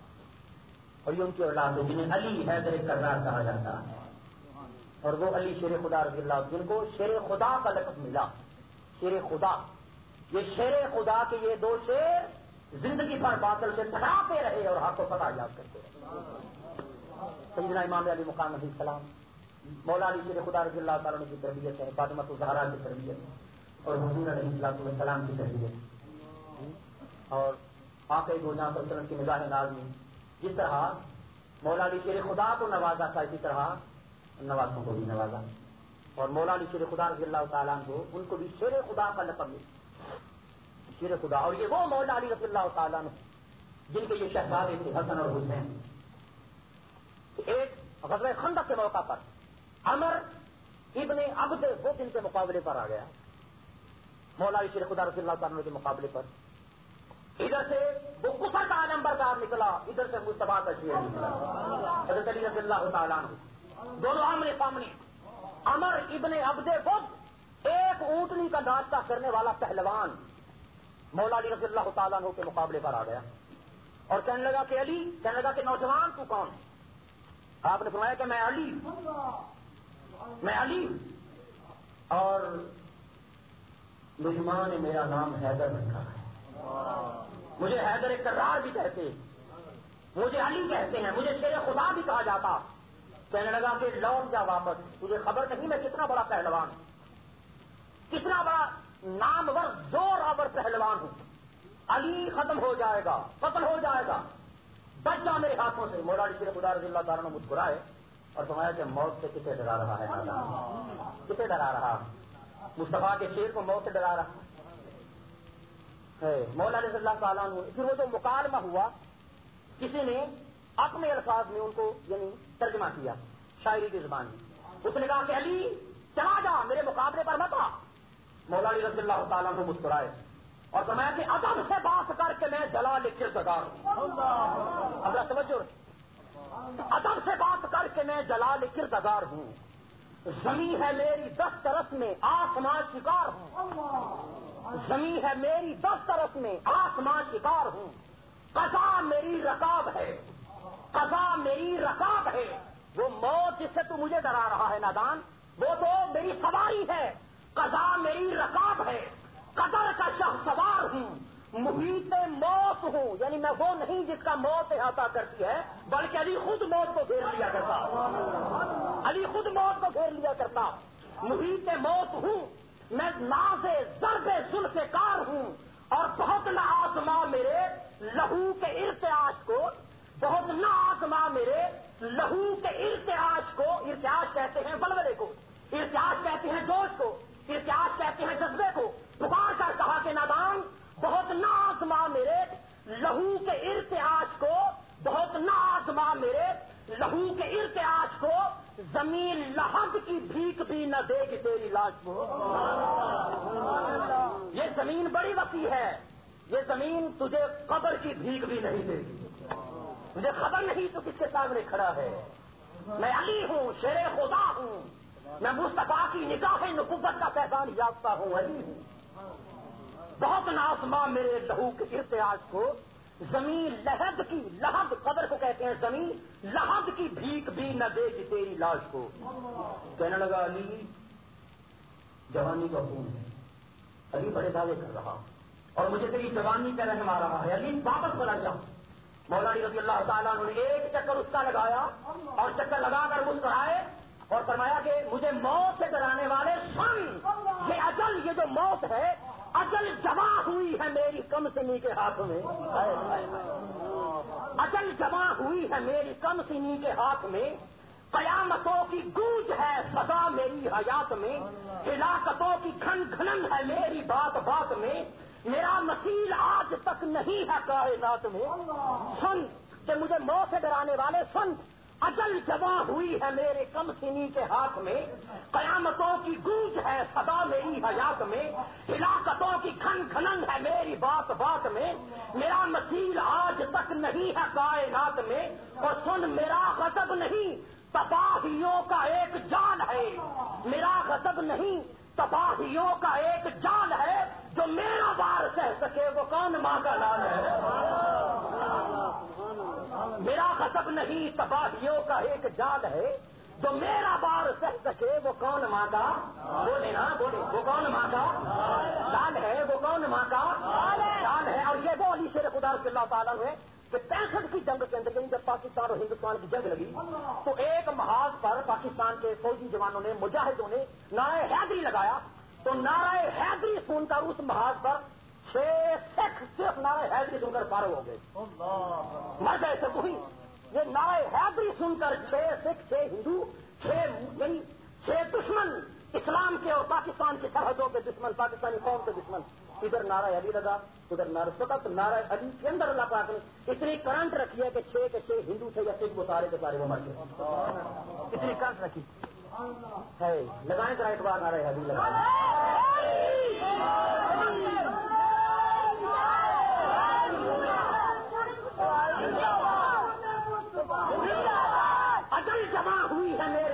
اور یہ ان کی اولاد ہے جنہیں علی حیدر کرار کہا جاتا ہے. اور وہ علی شیر خدا رضی اللہ جن کو شیر خدا کا لقب ملا. شیر خدا، یہ شیر خدا کے یہ 2 شیر زندگی پر باطل سے ٹکراتے رہے اور ہاتھوں فتح یاد کرتے رہے. سیدنا امام علی مقام علیہ السلام مولا علی شیر خدا رضی اللہ تعالیٰ کی تربیت ہے، فاطمہ الزہرا کی تربیت اور حضور علیہ السلام کی تربیت اور آقا دو جہاں صلی اللہ علیہ وسلم کی نگاہ ناز میں جس طرح مولا علی شیر خدا کو نوازا تھا اسی طرح نوازوں کو بھی نوازا. اور مولا علی شیر خدا رضی اللہ تعالیٰ کو ان کو بھی شیر خدا کا لقب ملا، شیر خدا. اور یہ وہ مولا علی رضی اللہ تعالیٰ جن کے یہ شہزادے تھے حسن اور حسین. ایک غزوہ خندق کے موقع پر عمر ابن عبد وہ ان کے مقابلے پر آ گیا، مولا علی شیر خدا رضی اللہ تعالیٰ کے مقابلے پر. ادھر سے وہ کفر کا نمبردار نکلا، ادھر سے مصطفیٰ کا شیر نکلا حضرت علی رضی اللہ تعالیٰ عنہ. دونوں آمنے سامنے. عمر ابن عبد بدھ ایک اونٹنی کا ناشتہ کرنے والا پہلوان مولا علی رضی اللہ تعالیٰ عنہ کے مقابلے پر آ گیا اور کہنے لگا کہ علی، کہنے لگا کہ نوجوان تو کون ہے؟ آپ نے فرمایا کہ میں علی اور مجمان میرا نام حیدر رکھا ہے، مجھے حیدر کرار بھی کہتے، مجھے علی کہتے ہیں، مجھے شیر خدا بھی کہا جاتا. کہنے لگا کہ لوٹ جا واپس، تجھے خبر نہیں میں کتنا بڑا پہلوان ہوں، کتنا بڑا نامور زور آور پہلوان ہوں. علی ختم ہو جائے گا، قتل ہو جائے گا، بچ جا میرے ہاتھوں سے. مولا علی شیر خدا رضی اللہ تعالیٰ نے مسکرائے اور فرمایا کہ موت سے کسے ڈرا رہا ہے، کسے ڈرا رہا. مصطفیٰ کے شیر کو موت سے ڈرا رہا ہے مولا رضی اللہ تعالیٰ عنہ. پھر وہ جو مکالمہ ہوا کسی نے اپنے الفاظ میں ان کو یعنی ترجمہ کیا شاعری کی زبان میں. اس نے کہا کہ علی چلا جا میرے مقابلے پر مت آ. مولا علی رضی اللہ تعالیٰ کو مسکرائے اور فرمایا کہ ادب سے بات کر کے میں جلال کردگار ہوں. اب توجہ ادب سے بات کر کے میں جلال کردگار ہوں. زمین ہے میری 10 طرف میں آسمان شکار ہوں. زمین ہے میری 10 طرف میں آسمان شکار ہوں. قضا میری رکاب ہے قضا میری رکاب ہے. وہ موت جس سے تو مجھے ڈرا رہا ہے نادان وہ تو میری سواری ہے. قضا میری رکاب ہے. قدر کا شہ سوار ہوں. محیط موت ہوں یعنی میں وہ نہیں جس کا موت احاطہ کرتی ہے بلکہ علی خود موت کو گھیر لیا کرتا. علی خود موت کو گھیر لیا کرتا. محیط موت ہوں. میں ناز ضرب زلف کار ہوں اور بہت نہ آزما میرے لہو کے ارتعاش کو. بہت نہ آزما میرے لہو کے ارتعاش کو. ارتعاش کہتے ہیں بلبلے کو. ارتعاش کہتے ہیں جوش کو. ارتعاش کہتے ہیں جذبے کو. پکار کر کہا کہ نادان بہت نہ آزما میرے لہو کے ارتعاش کو. بہت نہ آزما میرے لہو کے ارتعاش کو. زمین لحد کی بھیک بھی نہ دے گی تیری لاش کو. یہ زمین بڑی وسیع ہے. یہ زمین تجھے قبر کی بھیک بھی نہیں دے گی. مجھے خبر نہیں تو کس کے سامنے کھڑا ہے. میں علی ہوں شیر خدا ہوں. میں مصطفیٰ کی نگاہ نبوت کا پیغام یافتہ ہوں. علی ہوں. بہت ناسما میرے لہو کے ارتعاش کو. زمین لحد کی لحد قبر کو کہتے ہیں زمین لحد کی بھیک بھی نہ دے گی تیری لاش کو. کہنے لگا علی جوانی کا خون ہے. علی بڑے دعوے کر رہا اور مجھے تیری جوانی کا رحم آ رہا ہے. علی واپس پلٹ جا. مولا علی رضی اللہ تعالیٰ نے ایک چکر اس کا لگایا اور چکر لگا کر مسکرائے اور فرمایا کہ مجھے موت سے ڈرانے والے سن. یہ اجل یہ جو موت ہے اجل جمع ہوئی ہے میری کم سنی کے ہاتھ میں. اجل جمع ہوئی ہے میری کم سنی کے ہاتھ میں. قیامتوں کی گونج ہے سزا میری حیات میں. ہلاکتوں کی کھن کھنن ہے میری بات بات میں. میرا مثیل آج تک نہیں ہے کائنات میں. سن کہ مجھے موت سے ڈرانے والے سن. اجل جمع ہوئی ہے میرے کم سینی کے ہاتھ میں. قیامتوں کی گونج ہے صدا میری حیات میں. ہلاکتوں کی کھن کھنن ہے میری بات بات میں. میرا مثیل آج تک نہیں ہے کائنات میں. اور سن میرا غضب نہیں تباہیوں کا ایک جال ہے. میرا غضب نہیں تباہیوں کا ایک جال ہے. جو میرا وار سہ سکے وہ کون ماں کا لال ہے. میرا غضب نہیں تباہیوں کا ایک جال ہے. جو میرا بار سہ سکے وہ کون ماں کا بولے نا بولے وہ کون ماں کا لال ہے. وہ کون ماں کا لال ہے. اور یہ وہ علی شیر خدا رضی اللہ تعالیٰ ہے کہ 65 کی جنگ کے اندر جب پاکستان اور ہندوستان کی جنگ لگی تو ایک محاذ پر پاکستان کے فوجی جوانوں نے مجاہدوں نے نعرہ حیدری لگایا. تو نعرہ حیدری سن کر اس محاذ پر 6 سکھ صرف نعرہ حیدری سن کر فارغ ہو گئے مر گئے تھے. وہی یہ نعرہ حیدری سن کر 6 سکھ 6 ہندو 6 دشمن اسلام کے اور پاکستان کی سرحدوں کے دشمن پاکستانی قوم کے دشمن. ادھر نعرہ علی لگا ادھر نعرہ فقط نعرہ علی کے اندر اللہ پاک نے اتنی کرنٹ رکھی ہے کہ 6 کے 6 ہندو تھے یا سکھ وہ سارے کے سارے وہ مر گئے. اتنی کرنٹ رکھی ہے. لگائیں ذرا ایک بار نعرہ علی لگائیں. اجل جمع ہوئی ہے میرے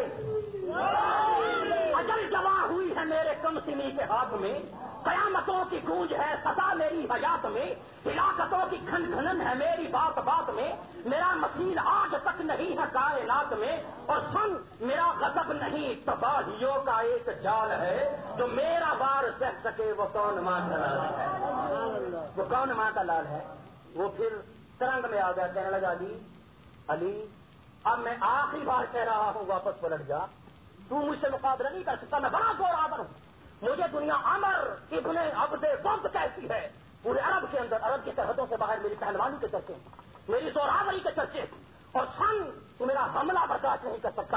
اجل جمع ہوئی ہے میرے کم سنی کے ہاتھ میں. قیامتوں کی گونج ہے سزا میری حیات میں. ہلاکتوں کی کھن کھنن ہے میری بات بات میں. میرا مثیل آج تک نہیں ہے کائنات میں. اور سن میرا غضب نہیں تباہیوں کا ایک جال ہے. جو میرا بار سہ سکے وہ کون ماں کا لال ہے. وہ کون ماں کا لال ہے. وہ پھر ترنگ میں آ گیا. کہنے لگا علی اب میں آخری بار کہہ رہا ہوں واپس پلٹ جا. تو مجھ سے مقابلہ نہیں کر سکتا. میں بڑا زور آور ہوں. مجھے دنیا عمر ابن عبد وقت کہتی ہے. پورے عرب کے اندر عرب کی سرحدوں سے باہر میری پہلوانی کے چرچے میری زور آوری کے چرچے. اور سن تو میرا حملہ برداشت نہیں کر سکتا.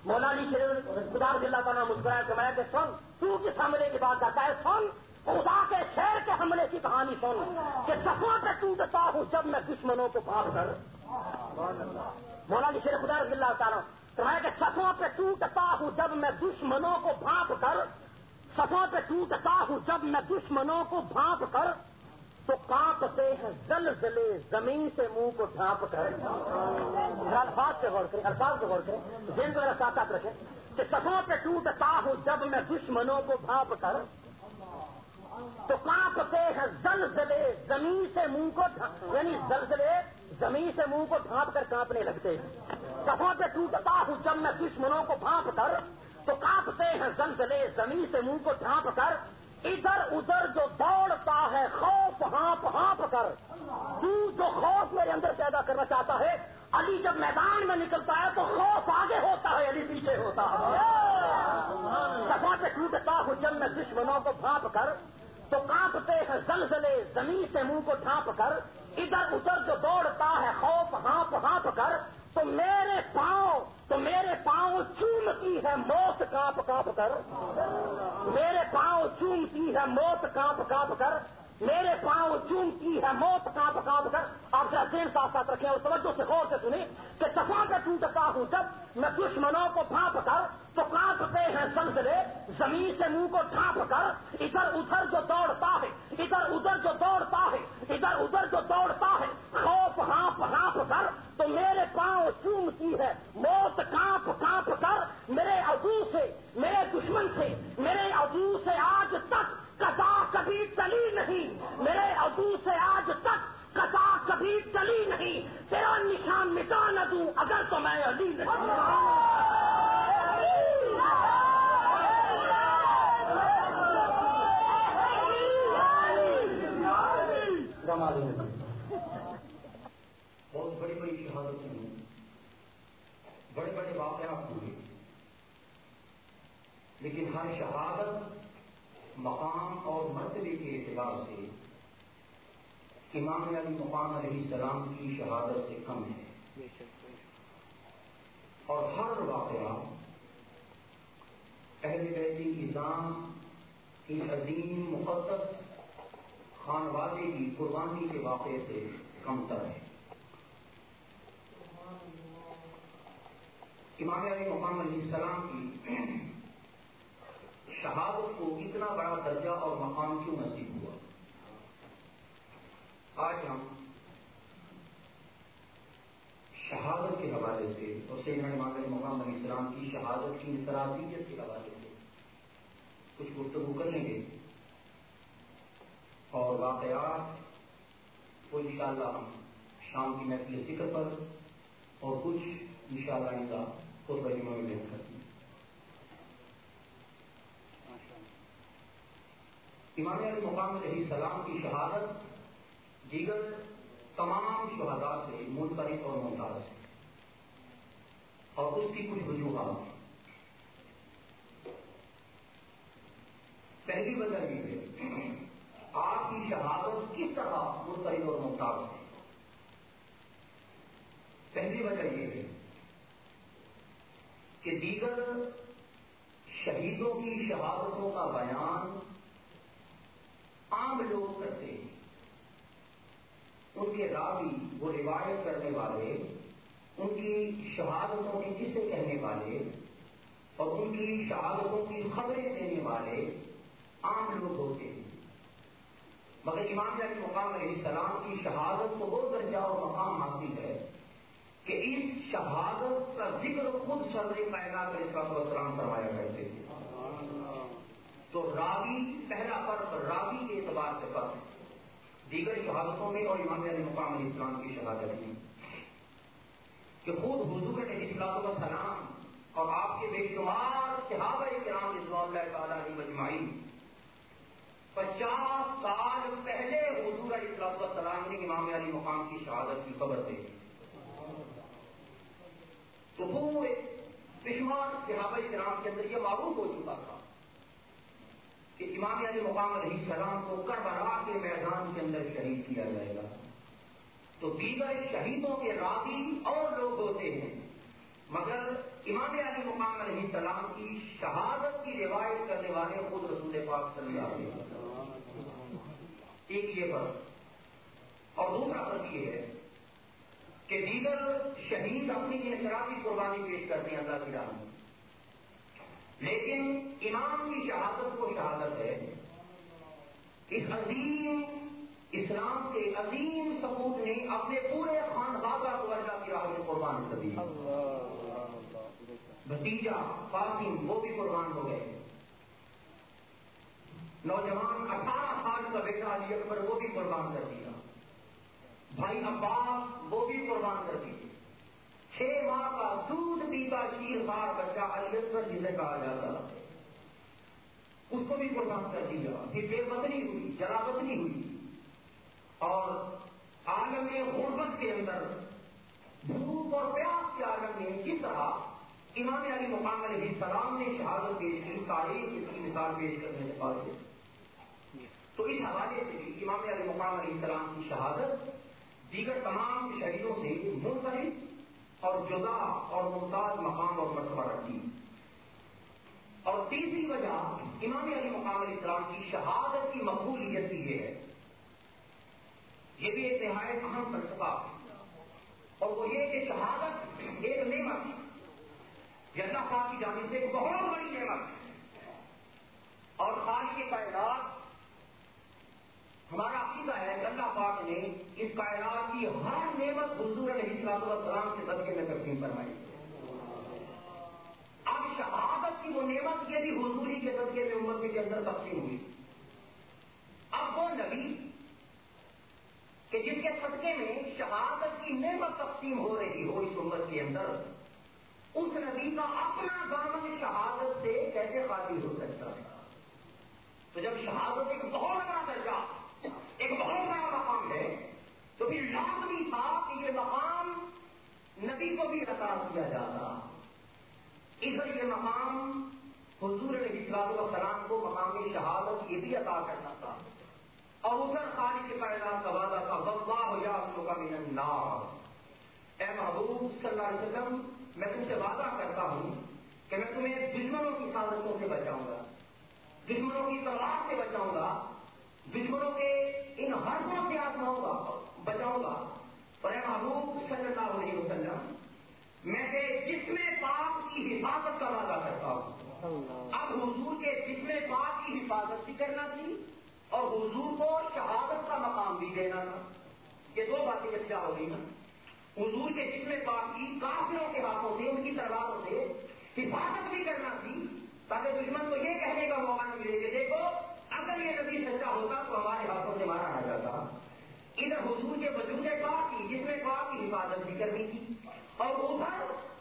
مولا علی شریف خدا رضی اللہ تعالیٰ مسکرایا فرمایا کہ سن تو کس حملے کی بات کرتا ہے، سن خدا کے شیر کے حملے کی کہانی سن کہ صفوں پہ ٹوٹتا ہوں جب میں دشمنوں کو بھاگ کر. مولا علی شریف خدا رضی اللہ تعالیٰ فرمایا کہ صفوں پہ ٹوٹتا ہوں جب میں دشمنوں کو بھانپ کر، صفوں پہ ٹوٹتا ہوں جب میں دشمنوں کو بھانپ کر، تو کانپتے ہیں زلزلے زمین سے منہ کو ڈھانپ کر. الفاظ سے غور کریں، الفاظ سے غور کریں، ذہن کو ذرا ساتھ رکھیں کہ صفوں پہ ٹوٹتا ہوں جب میں دشمنوں کو بھانپ کر، تو کانپتے ہیں زلزلے زمین سے منہ کو یعنی زلزلے زمین سے منہ کو ڈھانپ کر کانپنے لگتے ہیں. صفوں پہ ٹوٹتا ہوں جب میں دشمنوں کو بھانپ کر، تو کانپتے ہیں زلزلے زمین سے منہ کو ڈھانپ کر، ادھر ادھر جو دوڑتا ہے خوف ہانپ ہانپ کر. تو جو خوف میرے اندر پیدا کرنا چاہتا ہے، علی جب میدان میں نکلتا ہے تو خوف آگے ہوتا ہے، علی پیچھے ہوتا ہے. صفوں پہ ٹوٹتا ہوں جب میں دشمنوں کو بھانپ کر، تو کانپتے ہیں زلزلے زمین سے منہ کو ڈھانپ کر، ادھر ادھر جو دوڑتا ہے خوف ہانپ ہانپ کر، تو میرے پاؤں چومتی ہے موت کانپ کانپ کر. میرے پاؤں چومتی ہے موت کانپ کانپ کر، میرے پاؤں چومتی ہے موت کانپ کانپ کر. آپ ذرا ذہن ساتھ رکھیں اور توجہ سے غور سے سنیں کہ صفوں پہ ٹوٹتا ہوں جب میں دشمنوں کو بھانپ کر، تو کانپتے ہیں زلزلے زمین سے منہ کو ڈھانپ کر، ادھر ادھر جو دوڑتا ہے، ادھر ادھر جو دوڑتا ہے، ادھر ادھر جو دوڑتا ہے خوف ہانپ ہانپ کر، تو میرے پاؤں چومتی ہے موت کانپ کانپ کر. میرے عدو سے، میرے دشمن سے، میرے عدو سے آج تک قضا کبھی چلی نہیں، میرے عدو سے آج تک قضا کبھی چلی نہیں. تیرا نشان مٹا نہ دوں اگر تو میں علی نہیں. بہت بڑی بڑی شہادتیں ہوئی، بڑے بڑے واقعات ہوئے، لیکن ہر شہادت مقام اور مرتبے کے اعتبار سے امام علی مقام علیہ السلام کی شہادت سے کم ہے. اور ہر واقعہ اہل بیت نظام کی عظیم مقدس خانوادے کی قربانی کے واقعے سے کم تر ہے. امام علی مقام علیہ السلام کی شہادت کو اتنا بڑا درجہ اور مقام کیوں نصیب ہوا؟ آج ہم شہادت کے حوالے سے اور سیدنا امام علی مقام علیہ السلام کی شہادت کی انفرادیت کے حوالے سے کچھ گفتگو کر لیں گے، اور واقعات کو انشاءاللہ ہم شام کی محفل ذکر پر اور کچھ انشاءاللہ ان کا خطبہ جمعہ میں بیان کرتے ہیں. امام علی مقام علیہ السلام کی شہادت دیگر تمام شہداء سے منفرد اور ممتاز ہے، اور اس کی کچھ وجوہات. پہلی وجہ یہ ہے آپ کی شہادت کس طرح منفرد اور ممتاز ہے. پہلی وجہ یہ ہے کہ دیگر شہیدوں کی شہادتوں کا بیان عام لوگ کرتے ہیں. ان کے راوی، وہ روایت کرنے والے، ان کی شہادتوں کے قصے کہنے والے اور ان کی شہادتوں کی خبریں دینے والے عام لوگ ہوتے ہیں. مگر امام علی مقام علیہ السلام کی شہادت کو وہ درجہ اور مقام حاصل ہے کہ اس شہادت کا ذکر خود صدر کائنات علیہ السلام فرمایا کرتے تھے. تو راوی پہلا فرق راوی کے اعتبار سے فرق دیگر شہادتوں میں اور امام علی مقام علیہ السلام کی شہادت میں کہ خود حضور علیہ السلام اور آپ کے بے شمار صحابہ کرام رضوان اللہ تعالیٰ علیہ مجمعین 50 سال پہلے حضور علیہ السلام نے امام علی مقام کی شہادت کی خبر دی. تو وہ بے شمار صحابہ کرام کے اندر یہ معروف ہو چکا تھا کہ امام علی مقام علیہ السلام کو کربلا کے میدان کے اندر شہید کیا جائے گا. تو دیگر شہیدوں کے راوی اور لوگ ہوتے ہیں، مگر امام علی مقام علیہ السلام کی شہادت کی روایت کرنے والے خود رسول پاک صلی اللہ علیہ وسلم. ایک یہ فرق. اور دوسرا فرق یہ ہے کہ دیگر شہید اپنی انفرادی قربانی پیش کرتے ہیں اللہ کی راہ میں، لیکن امام کی شہادت کو شہادت ہے اس عظیم اسلام کے عظیم سپوت نے اپنے پورے خاندان کو اللہ کی راہ میں قربان کر دیا. بھتیجا قاسم وہ بھی قربان ہو گئے. نوجوان 18 سال کا بیٹا علی اکبر وہ بھی قربان کر دیا. بھائی عباس وہ بھی قربان کر دیے. 6 ماہ کا دودھ پیتا شیرخوار بچہ علی اکبر جسے کہا جاتا اس کو بھی قربان کر دیا. پھر بے وطنی ہوئی، جلا وطنی ہوئی، اور عالم غربت کے اندر بھوک اور پیاس کے عالم میں کس طرح امام علی مقام علیہ السلام نے شہادت پیش کی، تاریخ اس کی مثال پیش کرنے سے پہلے. تو اس حوالے سے بھی امام علی مقام علیہ السلام کی شہادت دیگر تمام شہیدوں سے منفرد اور جدا اور ممتاز مقام اور مرتبہ رکھتی. اور تیسری وجہ امام علی مقام علیہ السلام کی شہادت کی مقبولیت کی یہ ہے، یہ بھی ایک نہایت اہم فلسفہ ہے، اور وہ یہ کہ شہادت ایک نعمت اللہ پاک کی جانب سے ایک بہت بڑی نعمت ہے. اور خالق کائنات ہمارا عقیدہ ہے کہ اللہ پاک نے اس کائنات کی ہر نعمت حضور علیہ السلام کے صدقے میں تقسیم فرمائی. اب شہادت کی وہ نعمت یہ بھی حضوری کے صدقے میں امت کے اندر تقسیم ہوئی. اب وہ نبی کہ جس کے صدقے میں شہادت کی نعمت تقسیم ہو رہی ہو اس امت کے اندر، اس نبی کا اپنا دامن شہادت سے کیسے خالی ہو سکتا ہے؟ تو جب شہادت ایک بہت بڑا درجہ، ایک بہت بڑا مقام ہے، تو پھر لازمی تھا کہ یہ مقام نبی کو بھی عطا کیا جاتا. ادھر یہ مقام حضور علیہ السلام کو مقام شہادت یہ بھی عطا کرنا تھا، اور ادھر خالق کائنات کا وعدہ تھا واللہ یعصمک من النار. اے محبوب صلی اللہ علیہ وسلم، میں تم سے وعدہ کرتا ہوں کہ میں تمہیں دشمنوں کی سازشوں سے بچاؤں گا، دشمنوں کی تلوار سے بچاؤں گا، دشمنوں کے ان حربوں سے آزماؤں گا، بچاؤں گا. اور اے محبوب صلی اللہ علیہ وسلم، میں سے جسم پاک کی حفاظت کا وعدہ کرتا ہوں. اب حضور کے جسم پاک کی حفاظت بھی کرنا تھی اور حضور کو شہادت کا مقام بھی دینا تھا. یہ دو باتیں یکجا ہو گئی نا. حضور کے جسم پاک کی کافروں کے ہاتھوں سے، ان کی تلواروں سے حفاظت بھی کرنا تھی، تاکہ دشمن کو یہ کہنے کا موقع نہ ملے کہ دیکھو اگر یہ نبی سچا ہوتا تو ہمارے ہاتھوں سے مارا نہ جاتا. ادھر حضور کے وجود پاک کی، جسم پاک کی حفاظت بھی کرنی تھی، اور ادھر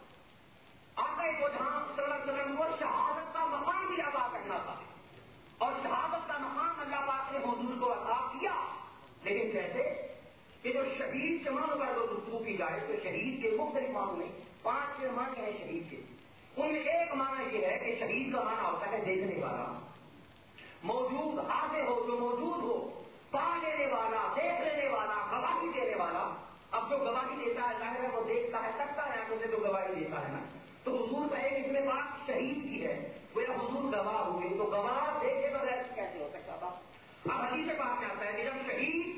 آقا کو جہاں صلی اللہ علیہ وسلم کو شہادت کا مقام بھی ادا کرنا تھا. اور شہادت کا مقام اللہ پاک نے حضور کو عطا کیا. لیکن کیسے کہ جو شہید کے معنی پر گفتگو کی جائے تو شہید کے مختلف معنی میں 5 معنی ہیں شہید کے. ان میں ایک معنی یہ ہے کہ شہید کا معنی ہوتا ہے دیکھنے والا، موجود، حاضر ہو، جو موجود ہو، پا لینے والا، دیکھ لینے والا، گواہی دینے والا. اب جو گواہی دیتا ہے ظاہر ہے وہ دیکھتا ہے، سکتا ہے آنکھوں سے جو گواہی دیتا ہے نا. تو حضور کا ایک اس میں بات شہید کی ہے، وہ حضور گواہ ہوئے، تو گواہ دیکھے بغیر کیسے ہو سکتا تھا؟ اب حدیث بات میں آتا ہے کہ جب شہید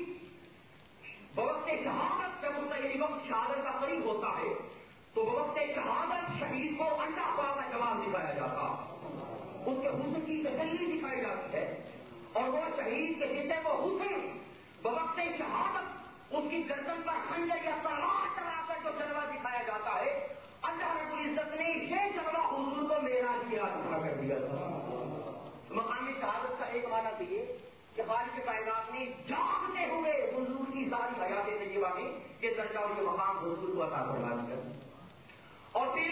بوقت شہادت جب اس کا یعنی وقت شہادت کا قریب ہوتا ہے تو بوقت شہادت شہید کو اللہ پاک کا جواب دکھایا جاتا، اس کے حسن کی تسلی دکھائی جاتی ہے، اور وہ شہید کے جسے وہ حسن بوقت شہادت اس کی گردن پر خنجر یا تلوار چلا کر جو جلوہ دکھایا جاتا ہے، اللہ رب العزت نے یہ جلوہ حضور کو معراج کی رات اٹھا کر دیا تھا. مقامی شہادت کا ایک معنی تو یہ کہ خالق کائنات نے جاگتے ہوئے حضور کی ذاتی حیات طیبہ میں یہ درجہ اور یہ مقام حضور کو عطا فرما دیا. اور پھر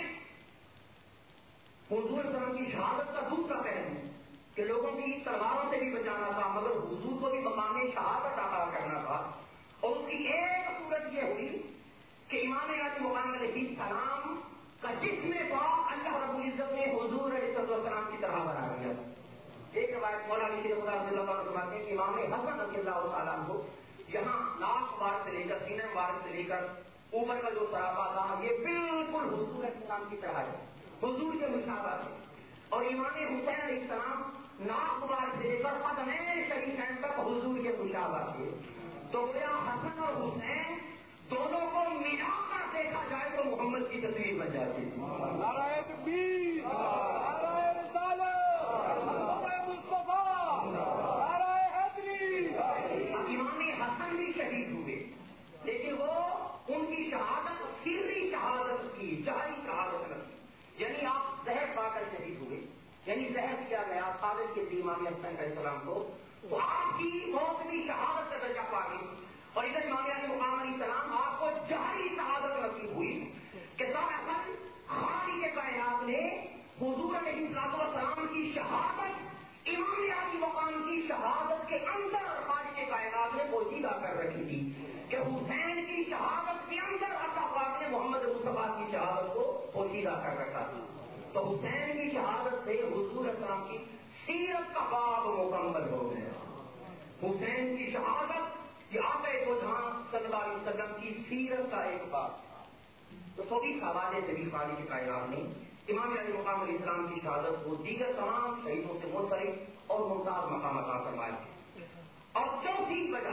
حضور صلی اللہ علیہ وسلم کی شہادت کا دوسرا پہلو کہ لوگوں کی تلواروں سے بھی بچانا تھا، مگر حضور کو بھی مقام شہادت عطا کرنا تھا. اور اس کی ایک صورت یہ ہوئی کہ امام علی مقام علیہ السلام کا جسم پاک اللہ رب العزت نے حضور علیہ السلام کی طرح بنا دیا. ایک روایت مولانا شیخ خدا رضی اللہ عنہ فرماتے ہیں کہ امام حسن رضی اللہ تعالیٰ عنہ یہاں ناک مبارک سے لے کر سینہ مبارک سے لے کر اوپر کا جو سراپا تھا یہ بالکل حضور علیہ السلام کی طرح ہے. حضور کے مشابہ تھے، اور امام حسین علیہ السلام ناقبال سے لے کر قدمین شریفین تک حضور کے مشابہ تھے. تو گویا حسن اور حسین دونوں کو ملا کر دیکھا جائے تو محمد کی تصویر بن جاتی ہے. نعرہ تکبیر، نعرہ رسالت، نعرہ مصطفیٰ، نعرہ حیدری. امام حسن بھی شہید ہوئے، لیکن وہ ان کی شہادت سری شہادت کی، جاری شہادت نہ تھی. یعنی آپ زہر پا کر شہید ہوئے، یعنی زہر کیا گیا خالد کے امام حسن علیہ السلام کو، تو آپ کی موت بھی شہادت کا درجہ پا گئی. اور ادھر امام علیہ مقام علیہ السلام آپ کو جاری شہادت نصیب ہوئی کہ دراصل خالق کائنات نے حضور علیہ السلام کی شہادت امام علیہ مقام کی شہادت کے اندر خالق کائنات نے پوشیدہ کر رکھی تھی کہ حسین کی شہادت کے اندر اللہ پاک نے محمد مصطفیٰ کی شہادت کو پوشیدہ کر رکھا تھا. تو حسین کی شہادت سے حضور السلام کی سیرت کا باب مکمل ہو گیا. حسین کی شہادت یہ آپ دو جہاں صلی اللہ علیہ وسلم کی سیرت کا ایک باب تھا. تو سبھی حوالے سے بھی خالق کائنات نے امام علیہ مقام علیہ السلام کی شہادت کو دیگر تمام شہیدوں سے منفرد اور ممتاز مقام عطا فرمایا. اور چوتھی وجہ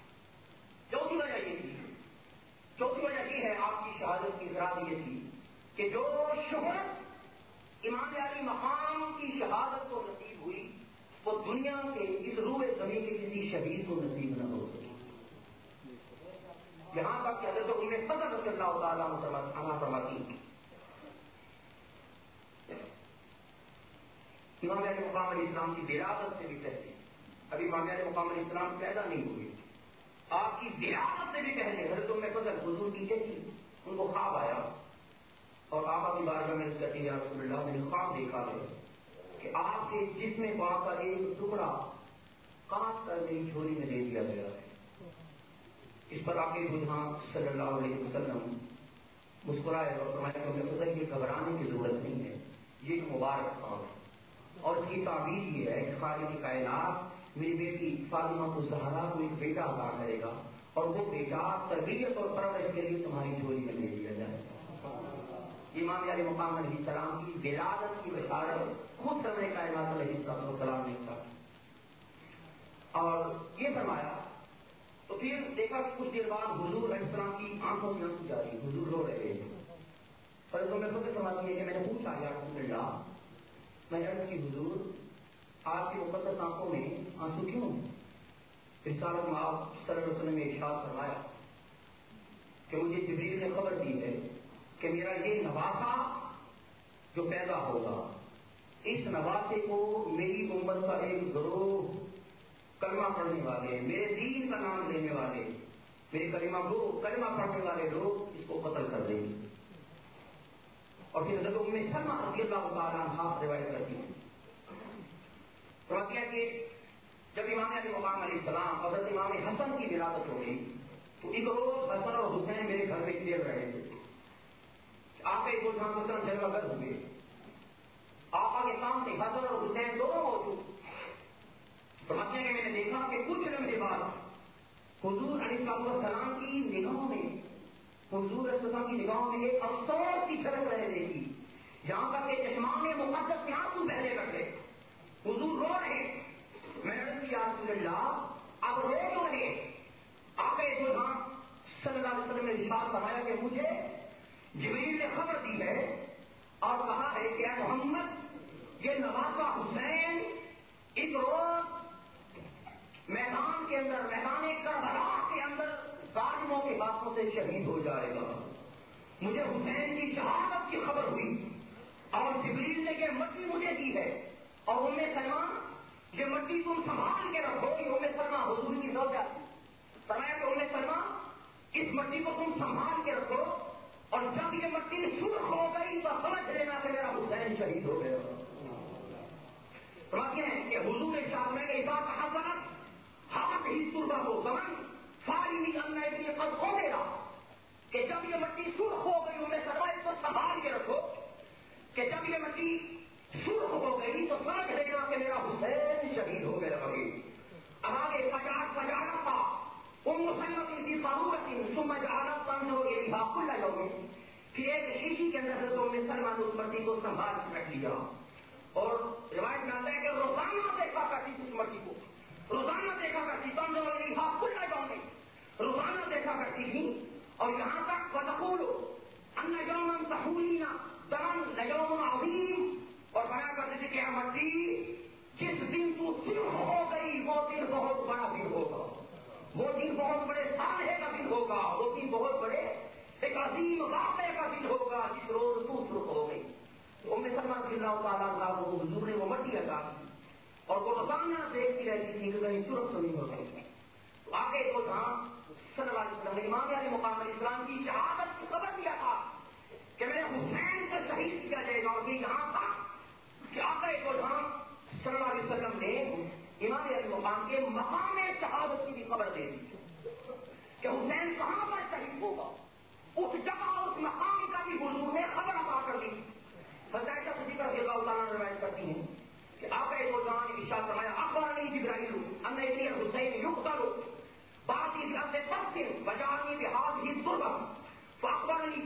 یہ ہے آپ کی شہادت کی افراد یہ تھی کہ جو شہرت امام علیہ مقام کی شہادت کو نصیب ہوئی وہ دنیا کے اس روح زمین کے کسی شہید کو نصیب نہ ہو سکی. یہاں تک کہ حضرت ام فضل رضی اللہ تعالیٰ عنہا فرماتی ہیں امام علیہ مقام علیہ السلام کی ولادت سے بھی پہلے، ابھی امام علیہ مقام علیہ السلام پیدا نہیں ہوئے، آپ کی ولادت سے بھی پہلے حضرت ام فضل حضور کی کہتی ان کو خواب آیا اور آپ اپنی بارگاہ میں کہتی ہیں یا رسول اللہ میں نے خواب دیکھا ہے کہ آپ کے جسم پاک کا ایک ٹکڑا کاٹ کر میری جھولی میں دے دیا گیا ہے. اس پر آپ کے جہاں صلی اللہ علیہ وسلم مسکرائے اور فرمایا کہ فضل کی گھبرانے کی ضرورت نہیں ہے، یہ ایک مبارک خواب ہے. اور اس کی تعبیر یہ ہے کہ خالق کائنات میری بیٹی فاطمہ الزہرا کو ایک بیٹا عطا کرے گا اور وہ بیٹا تربیت اور پرورش کے لیے تمہاری جھولی میں دے دیا جائے گا. امام علیہ مقام علیہ السلام کی ولادت کی بشارت خود سرور کائنات علیہ السلام نے کہا اور یہ فرمایا. تو پھر دیکھا کہ کچھ دیر بعد حضور علیہ السلام کی آنکھوں میں آنسو جاری، حضور رو رہے ہیں. پر تو میں خود سمجھتی ہے کہ میں نے پوچھا یا رسول اللہ، میں عرض کی حضور آپ کی مقدس آنکھوں میں آنسو کیوں؟ رسالت میں آپ صلی اللہ علیہ وسلم نے ارشاد فرمایا کہ مجھے جبریل نے خبر دی ہے کہ میرا یہ نواسا جو پیدا ہوگا اس نواسے کو میری امت کا ایک گروہ کلمہ پڑھنے والے، میرے دین کا نام لینے والے، میرے کلمہ پڑھنے والے لوگ اس کو قتل کر دیں گے. اور پھر حضرت ام سلمہ رضی اللہ تعالیٰ عنہا روایت کرتی ہیں کہ جب امام علیہ مقام علیہ السلام حضرت امام حسن کی ولادت ہو گئی تو ایک روز حسن اور حسین میرے گھر میں دیر رہے تھے. آپ ایک روز جلوہ گر ہوئے، آقا کے سامنے حسن اور حسین دونوں موجود. فرماتے ہیں کہ میں نے دیکھا کہ کچھ لمحے بعد حضور علیہ السلام کی نگاہوں میں ایک افسوس کی جھلک رہے دیکھی، جہاں تک کہ چشمان مقدس کے آنسو بہنے لگے. حضور رو رہے. میں نے کہا یا رسول اللہ اب رو کیوں رہے؟ آپ صلی اللہ علیہ وسلم نے ارشاد فرمایا کہ مجھے جبریل نے خبر دی ہے اور کہا ہے کہ اے محمد یہ نواسا حسین ایک روز میدان کے اندر، میدان کربلا کے اندر ظالموں کے ہاتھوں سے شہید ہو جائے گا. مجھے حسین کی شہادت کی خبر ہوئی اور جبریل نے یہ مٹی مجھے دی ہے اور ام سلمہ یہ مٹی تم سنبھال کے رکھو. ام سلمہ حضور کی زوجہ فرمایا کہ ام سلمہ اس مٹی کو تم سنبھال کے رکھو اور جب یہ مٹی سرخ ہو گئی تو سمجھ لینا کہ میرا حسین شہید ہو گیا. فرماتے ہیں کہ حضور ارشاد میں نے اذا تحولت ہاتھ ہی سرخ ہو زمن ساری اللہ ابن قد ہو گیا کہ جب یہ مٹی سرخ ہو گئی ام سلمہ اس کو سنبھال کے رکھو کہ جب یہ مٹی سرخ ہو گئی تو سمجھ لینا کہ میرا حسین شہید ہو گیا. اب آگے فجارت تھا ام سلمہ کی ضرورت ثم جعلت تنظر الیہا کل یوم کہ ایک شیشی کے اندر حضرت ام سلمہ نے اس مٹی کو سنبھال کے رکھ لیا اور روایت میں آتا ہے کہ روزانہ دیکھا کرتی اس مٹی کو، روزانہ دیکھا کرتی روزانہ دیکھا کرتی تھی، اور یہاں تک وتقول ان یوما تحولین دمن لیوم عظیم، اور بنا کرتے تھے کہ مٹی جس دن تو سرخ ہو گئی وہ دن بہت بڑا دن ہوگا، وہ دن بہت بڑے سالے کا دن ہوگا، وہ دن بہت بڑے ایک عظیم واقعے کا دن ہوگا جس روز تو سرخ ہو گئی۔ تو ام سلمہ رضی اللہ تعالیٰ عنہ کو حضور نے وہ مٹی عطا کی اور وہ روزانہ دیکھتی رہتی تھی کہ کہیں سرخ تو نہیں ہو گئی۔ تو آگے کو جہاں صلی اللہ علیہ وسلم نے امام علیہ مقام الاسلام کی شہادت کی خبر دیا تھا کہ میرے حسین کو شہید کیا جائے گا، اور یہ یہاں تھا کہ آگے کو جہاں صلی اللہ علیہ وسلم نے امام علیہ مقام کے مقام شہادت کی بھی خبر دے دی کہ حسین کہاں پر شہید ہوگا، اس جگہ اس مقام کا بھی حضور نے خبر عطا کر دی۔ حضرت صدیقہ رضی اللہ تعالیٰ عنہ روایت کرتی ہیں کہ آپ ایک روزان ارشاد فرمایا اخبرنی جبرائیل ان ابن الحسین یقتل باقی سے تفسر بجانی بهذه الضربه فاخبرنی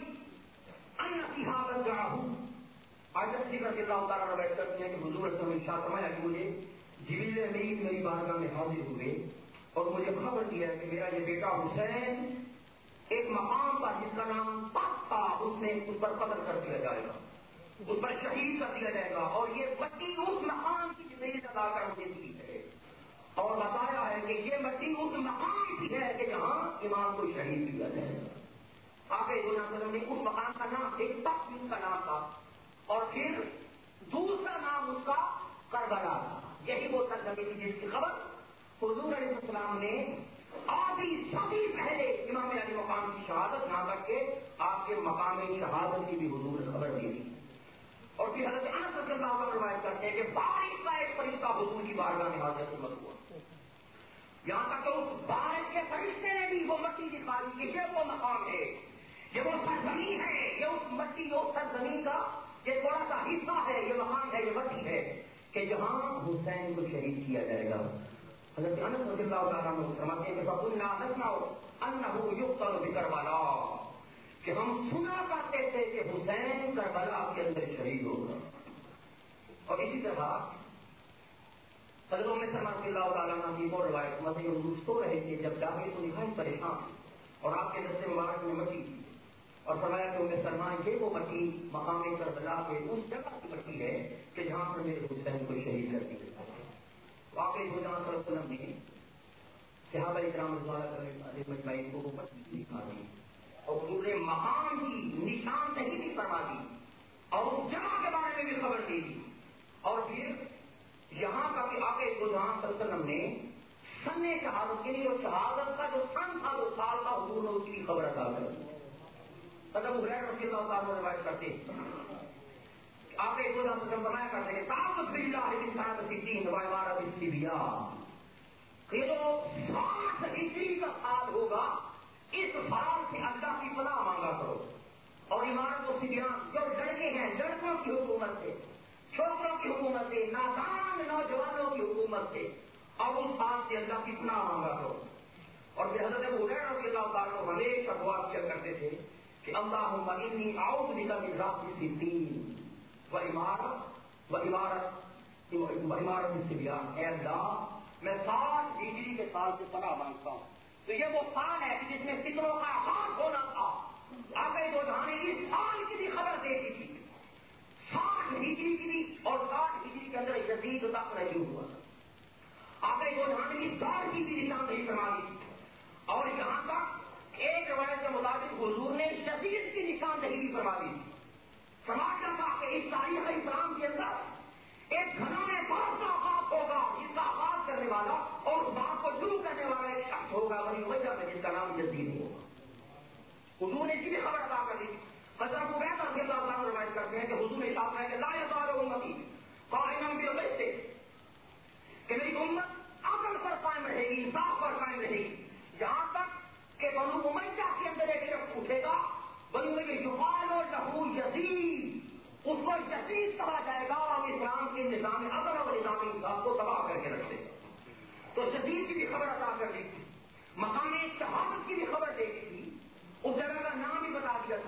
ان فيها رجعه۔ حضرت صدیقہ رضی اللہ تعالیٰ عنہ روایت کرتی ہیں کہ حضور صلی اللہ علیہ وسلم ارشاد فرمایا کہ مجھے جبریل امین میری بارگاہ میں حاضر ہوئے اور مجھے خبر دیا کہ میرا یہ بیٹا حسین ایک مقام پر جس کا نام پاک تھا اس میں اس پر قتل کر دیا جائے گا، اس پر شہید کر دیا جائے گا، اور یہ مٹی اس مقام کی زندگی ادا کر مجھے دی ہے، اور بتایا ہے کہ یہ مٹی اس مقام کی ہے کہ جہاں امام کو شہید کیا جائے گا۔ آگے نے اس مقام کا نام ایک تخت اس کا نام تھا، اور پھر دوسرا نام اس کا کربلا تھا۔ یہی وہ سرزمین تھی جس کی خبر حضور علیہ السلام نے آدھی صدی پہلے امام علیہ مقام کی شہادت نہ کر کے آپ کے مقام شہادت کی بھی حضور نے خبر دی تھی۔ اور پھر حضرت انس رضی اللہ عنہ روایت کرتے ہیں کہ بارش کا ایک فرشتہ حضور کی بارگاہ میں حاضر خدمت ہوا، یہاں تک کہ اس بارش کے فرشتے نے بھی وہ مٹی دکھائی کہ یہ وہ مقام ہے، یہ وہ سرزمین ہے، یہ اس مٹی اور سرزمین کا یہ تھوڑا سا حصہ ہے، یہ مقام ہے، یہ مٹی ہے کہ جہاں حسین کو شہید کیا جائے گا۔ حضرت انس رضی اللہ تعالیٰ عنہ فرماتے ہیں کہ فَقُلْنَا نَسْمَعُ أَنَّهُ يُقْتَلُ بِكَرْبَلَا، کہ ہم سنا کرتے تھے کہ حسین کربلا کے اندر شہید ہوگا۔ اور اسی طرح حضرت ام سلمہ رضی اللہ تعالیٰ عنہ کی وہ روایت مسیح حضور سو رہے تھے جب جاگے تو نہایت پریشان اور آپ کے دست مبارک میں مٹی تھی، اور فرمایا کہ ام سلمہ یہ وہ مٹی مقام کربلا کے اس جگہ کی مٹی ہے کہ جہاں پر میرے حسین کو شہید کر دیا۔ واقعی ہو جہاں صلی اللہ علیہ وسلم نے صحابہ اکرام رضوان اللہ مجمعین کو وہ مٹی دکھا دی اور حضور نے مقام کی نشان دہی بھی فرما دی اور اس جگہ کے بارے میں بھی خبر دے دی، اور پھر یہاں کا بھی آگے جو جہاں صلی اللہ علیہ وسلم نے سن شہادت کے لیے اور شہادت کا جو سن تھا جو سال تھا حضور نے اس کی خبر ادا کر دی۔ حضرت حریرہ رضی اللہ تعالیٰ عنہ روایت کرتے آگے جو جہاں وسلم فرمایا کرتے ہیں تعوذ باللہ من سنۃ الدین و عمارۃ الصبیان، کہ جو 60 ہجری کا سال ہوگا اس سال سے اللہ کی پناہ مانگا کرو، اور عمارت و صبیان جو لڑکے ہیں لڑکوں کی حکومت سے، چھوٹوں کی حکومت سے، نادان نوجوانوں کی حکومت سے، اور اس سال سے اللہ کی پناہ مانگا کرو۔ اور پھر حضرت حریرہ رضی اللہ تعالیٰ عنہ ہمیشہ دعا کیا کرتے تھے کہ اللہم انی اعوذ بک من رأس الستین و عمارت الصبیان، اے اللہ میں 60 ہجری کے سال سے پناہ مانگتا ہوں۔ تو یہ وہ سال ہے جس میں فتنوں کا آغاز ہونا تھا۔ آگے دو جہاں اس سال کی بھی خبر دے دی تھی، 60 ہجری کی بھی، اور 60 ہجری کے اندر یزید تک نہیں ہوا تھا۔ آگے دو جہاں اس دور کی بھی نشاندہی فرما دی تھی، اور یہاں تک ایک روایت کے مطابق حضور نے یزید کی نشاندہی بھی فرما دی تھی۔ سماجا تھا کہ اس تاریخ اسلام کے اندر ایک گھرانے بات کا آغاز ہوگا جس کا آغاز کرنے والا اور اس بات کو شروع کرنے والا ایک شخص ہوگا بنی وجہ میں جس کا نام یزید ہوگا۔ حضور نے اس کی بھی خبر ادا کر دی۔ حضرت عبیدہ رضی اللہ عنہ روایت کرتے ہیں کہ حضور نے ارشاد کیا کہ لا یزال امتی قائما بالقسط، کہ میری امت عدل پر قائم رہے گی، انصاف پر قائم رہے گی، یہاں تک کہ بنو امیہ کے اندر ایک شخص اٹھے گا بنو امیہ یقال لہ یزید، اس کو یزید کہا جائے گا، اور اسلام کے نظام عدل اور نظام انصاف کو تباہ کر کے رکھ دے گا۔ تو یزید کی بھی خبر عطا کر دی تھی، مقام شہادت کی بھی خبر دے دی تھی، اس جگہ کا نام بھی بتا دیا تھا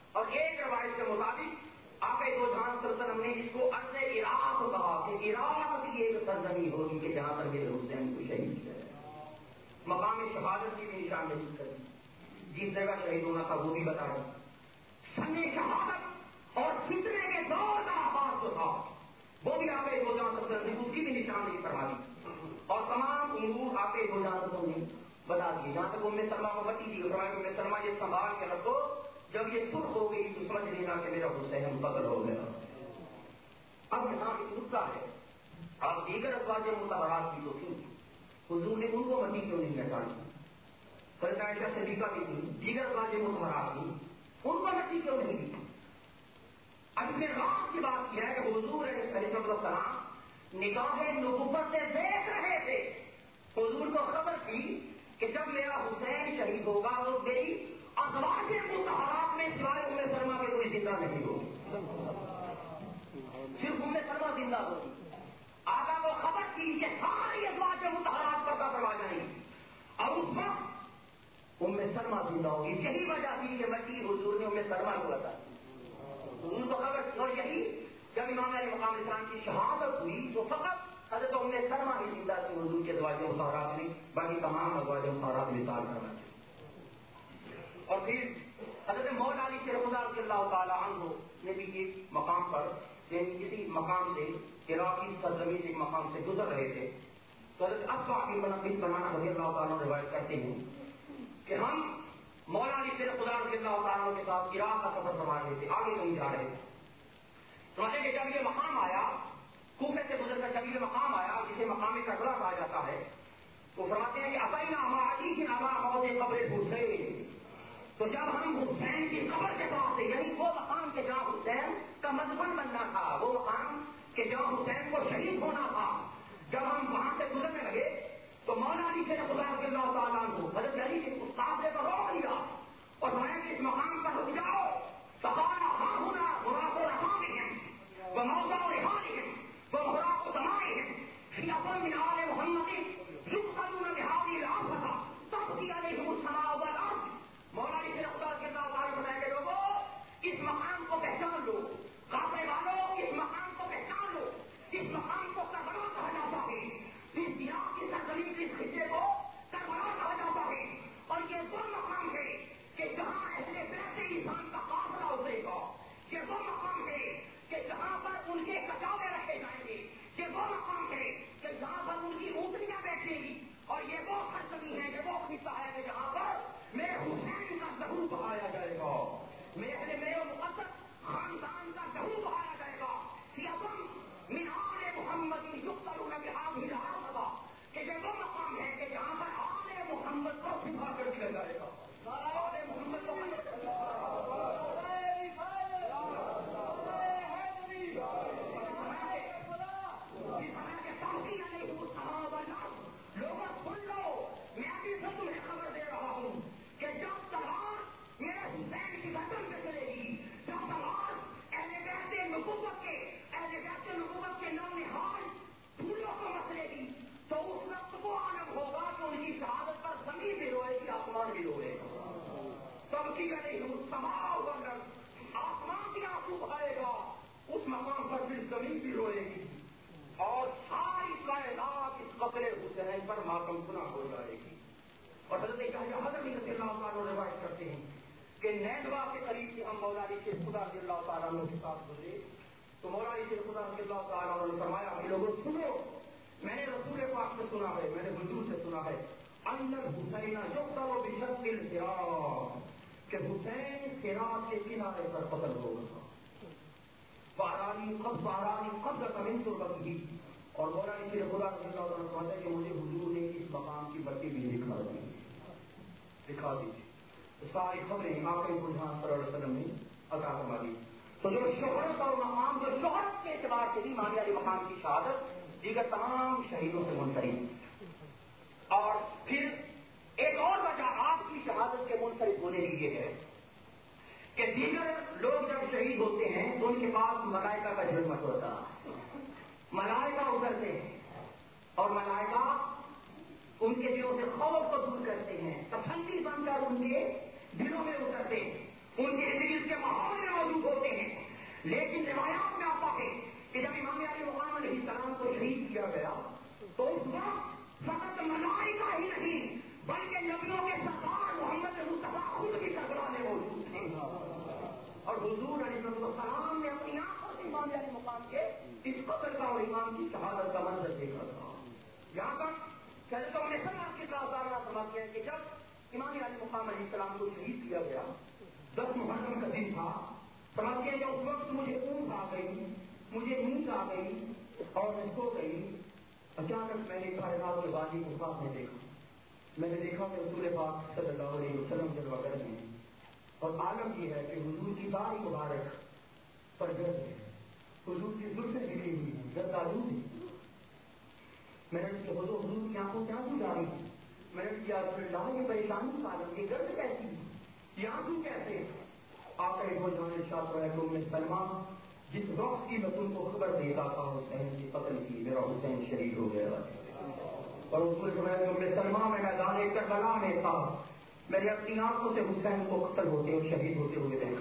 اور ایک روایت کے مطابق آقا دو جہان صلی اللہ علیہ وسلم نے اس کو ارض عراق کہا کہ عراق کی ایک سرزمین ہوگی کہ جہاں پر میرے حسین کو شہید کیا مقام شہادت کی بھی نشاندہی کری جس جگہ شہید ہونا تھا وہ بھی بتایا سن شہادت اور فتنے کے دور کا آغاز جو تھا وہ بھی آقا دو جہان صلی اللہ علیہ وسلم نے اس کی بھی نشاندہی فرما دی اور تمام امور آقا دو جہان صلی اللہ علیہ وسلم نے بتا دیے. جہاں تک ام سلمہ کو بتی تھی ام سلمہ یہ سنبھال کے رکھو جب یہ سرخ ہو گئی تو سمجھ لینا کہ میرا حسین قتل ہو گیا. اب یہاں ایک نقطہ ہے آپ دیگر ازواج مطہرات کی تو کیوں حضور نے ان کو مٹی کیوں نہیں ہٹائی حضرت عائشہ صدیقہ کی تھی دیگر ازواج مطہرات کی ان کو مٹی کیوں نہیں دی. اب اس میں رات کی بات یہ ہے کہ حضور علیہ السلام نکاح نبوت سے دیکھ رہے تھے. حضور کو خبر تھی کہ جب میرا حسین شہید ہوگا تو میری ازواج مطہرات میں سوائے ام سلمہ کے کوئی زندہ نہیں ہوگی صرف ام سلمہ زندہ ہوگی. آقا کو خبر تھی کہ ساری ازواج مطہرات پر کا کروا جائیں گی اور اس وقت ام سلمہ زندہ ہوگی. یہی وجہ تھی کہ مٹی حضور نے ام سلمہ کو بتا حضور کو خبر تھی. اور یہی جب امام علیہ مقام اسلام کی شہادت ہوئی تو فقط حضرت ام سلمہ ہی زندہ تھی حضور کے ازواج مطہرات میں باقی تمام ازواج مطہرات مثال کرنا چاہیے. اور پھر حضرت مولا علی شیر خدا رضی اللہ تعالیٰ عنہ نے بھی ایک مقام پر یعنی کسی مقام سے عراقی سرزمین ایک مقام سے گزر رہے تھے تو حضرت اصفا بن بنانا رضی اللہ تعالیٰ روایت کرتے ہیں کہ ہم مولا علی شیر خدا رضی اللہ تعالیٰ کے ساتھ عراق کا سفر فرما رہے تھے آگے نہیں جا رہے تھے. سمجھے کہ جب یہ مقام آیا کوفے سے گزر کر جب یہ مقام آیا جسے مقام کربلا کہا جاتا ہے تو فرماتے ہیں کہ ابینا علی کی نما موت قبر حسین. تو جب ہم حسین کی قبر کے پاس تھے یعنی وہ مقام کے جہاں حسین کا مذہب بننا تھا وہ مقام کہ جہاں حسین کو شہید ہونا تھا جب ہم وہاں سے گزرنے لگے تو مولا علی شیر خدا رضی اللہ تعالیٰ عنہ حضرت علی کے استاد سے روک لیا اور میں اس مقام پر رک جاؤ سہارا ہاں ہونا برا کو رہا نہیں وہ موضوع اور رہانی ہے وہ برا کو سمائے ہیں فی اصل من آل محمد یقتلون بهذه العصا تبقی علیہم السماء والارض. مولا علی شیر خدا کے ساتھ آگے بتائے کہ لوگوں اس مقام کو پہچان لو کافرے والوں اس مقام کو پہچان لو اس مقام کو کربلا کہا جاتا ہے اس عراق کی سرزمین کے اس حصے کو کربلا کہا جاتا ہے اور یہ وہ مقام ہے کہ جہاں اہل بیت انسان کا قافلہ اترے گا. یہ وہ مقام ہے کہ جہاں پر ان کے کچاوے رکھے جائیں گے. یہ وہ مقام ہے کہ جہاں پر ان کی اونٹنیاں بیٹھیں گی اور یہ وہ سرزمین ہے یہ وہ خطہ ہے کہ جہاں پر میرے حسین کا ظہور بہایا جائے گا میرے مقدس خاندان کا ظہور بہایا جائے گا. سیاستم من آل محمد یقتلون بهذه العصا کہ یہ وہ مقام ہے کہ جہاں پر آل محمد کو چھپا کر دیا جائے گا. آل محمد کو لوگوں سن لو میں ابھی سے تمہیں خبر دے رہا ہوں کہ جب تلوار میرے حسین کی گردن پہ چلے گی جب تلوار اہل بیت نبوت کے نو نہال پھولوں کو مسلے گی تو اس وقت وہ عالم ہوگا کہ ان کی شہادت پر زمین بھی روئے گی آسمان بھی روئے گا. تب کی علیہم السماء والارض آسمان بھی آنسو بہائے گا اس مقام پر پھر زمین بھی روئے گی اور ساری کائنات اس قتل حسین پر ماتم گناہ ہو جائے گی. اور حضرت رضی اللہ تعالیٰ روایت کرتے ہیں کہ نیندوا کے قریب سے ہم مولا علی شیر خدا رضی اللہ تعالیٰ عنہ کے ساتھ گزرے تو مولا علی شیر خدا رضی اللہ تعالیٰ عنہ نے فرمایا کہ لوگوں سنو میں نے رسول پاک سے سنا ہے میں نے حضور سے سنا ہے ان الحسین یقتل بشق الصراط کہ حسین صراط کے کنارے پر قتل ہوگا. بہرانی قبل کمن تربتی اور مولا علی شیر خدا رضی اللہ تعالیٰ عنہ کہ مجھے حضور نے اس مقام کی بٹی بھی دکھا دی ساری خبریں آپ کے جہاں صلی اللہ علیہ وسلم نے عطا فرما دی. تو جو شہرت اور مقام جو شہرت کے اعتبار سے بھی مانی علی مقام کی شہادت دیگر تمام شہیدوں سے منفرد. اور پھر ایک اور وجہ آپ کی شہادت کے منفرد ہونے کی یہ ہے کہ دیگر لوگ جب شہید ہوتے ہیں تو ان کے پاس ملائکہ کا جذبہ ہوتا ہے. ملائکہ اترتے ہیں اور ملائکہ ان کے دلوں سے خوف کو دور کرتے ہیں تسلی بن کر ان کے دلوں میں اترتے ہیں ان کے دل کے ماحول اور حضور علیہ السلام نے اپنی آنکھوں سے امام علی مقام کے اس قتل کا اور امام کی شہادت کا منظر دیکھا تھا. یہاں تک چلتوں نے سب آپ کے ساتھ سماجھ کہ جب امام علی مقام علیہ السلام کو شہید کیا گیا 10 محرم کا دن تھا. سمجھیے کہ اس وقت مجھے اونگ آ گئی, مجھے نیند آ گئی اور میں سو گئی. اچانک میں نے کائنات کے بازی کو خواب میں دیکھا. میں نے دیکھا کہ رسول پاک صلی اللہ علیہ وسلم جلوہ گر ہیں اور عالم یہ ہے کہ حضور کی داڑھی مبارک پر گرد ہے, حضور کی زلفیں نکلی ہوئی ہیں, گرد آلود ہے. میں نے کہ حضور کی آنکھوں سے آنسو جاری ہیں. میں نے کیا اللہ یہ پریشانی کا عالم, یہ گرد کیسی ہے, یہ آنسو کیسے؟ آپ ایک وہ جانے شاہ میں سلمہ جس وقت کی میں تم کو خبر دیتا تھا حسین کی قتل کی, میرا حسین شہید ہو گیا. اور اس کو میں سلمہ میں میدان کربلا میں تھا, میں نے اپنی آنکھوں سے حسین کو قتل ہوتے اور شہید ہوتے ہوئے دیکھا.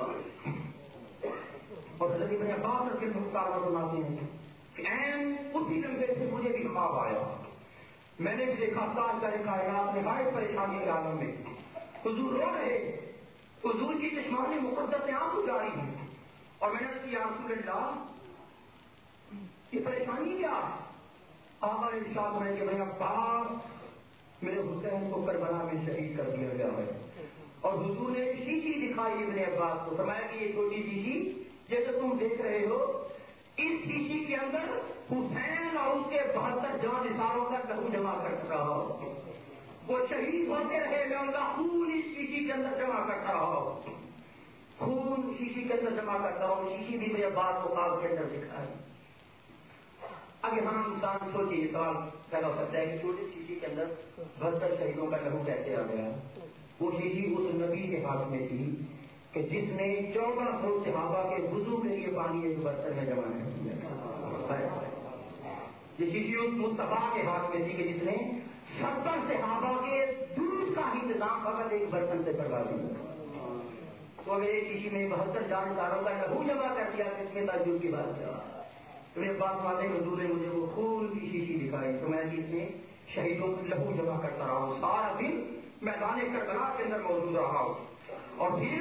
اور حضرت ابن عباس کے مختار سناتے ہیں کہ این اسی لمحے سے مجھے بھی خواب آیا. میں نے بھی دیکھا تاجدار کائنات نہایت پریشانی کے عالم میں حضور رو رہے, حضور کی چشمان مقدس سے آنسو جاری ہیں. اور میں نے کیا رسول اللہ یہ پریشانی کیا؟ آقا نے ارشاد میں کہ میرے عباس میرے حسین کو کربلا میں شہید کر دیا گیا ہے. اور حضور نے ایک شیشی دکھائی ابن عباس کو, فرمایا کہ یہ چھوٹی شیشی جیسے تم دیکھ رہے ہو, اس شیشی کے اندر حسین اور اس کے 72 جان نثاروں کا لہو جمع کر رہا ہو. وہ شہید ہوتے رہے, میں ان کا خون اس شیشی کے اندر جمع کرتا رہا ہوں, خون شیشی کے اندر جمع کرتا ہوں. شیشی بھی میرے بات کو خواب کے اندر دکھائی. اب یہاں انسان سوچے یہ سوال پیدا ہو سکتا ہے کہ چھوٹی شیشی کے اندر 72 شہیدوں کا لہو کیسے آ گیا؟ وہ شیشی اس نبی کے ہاتھ میں تھی کہ جس نے 1400 صحابہ کے وضو کے لیے پانی ایک برتن میں جمع کیا. یہ شیشی اس مصطفیٰ کے ہاتھ میں تھی کہ جس نے 70 صحابہ کے دودھ کا انتظام فقط ایک برتن سے کروا دیا. تو میرے شیشی میں 72 جانداروں کا لہو جمع کر دیا. اس میں تعجب کی بات ہے. میرے پاس والے حضور نے مجھے وہ خون کی شیشی دکھائی تو میں اس میں شہیدوں کو لہو جمع کرتا رہا ہوں. سارا دن میدان کربلا کے اندر موجود رہا ہوں. اور پھر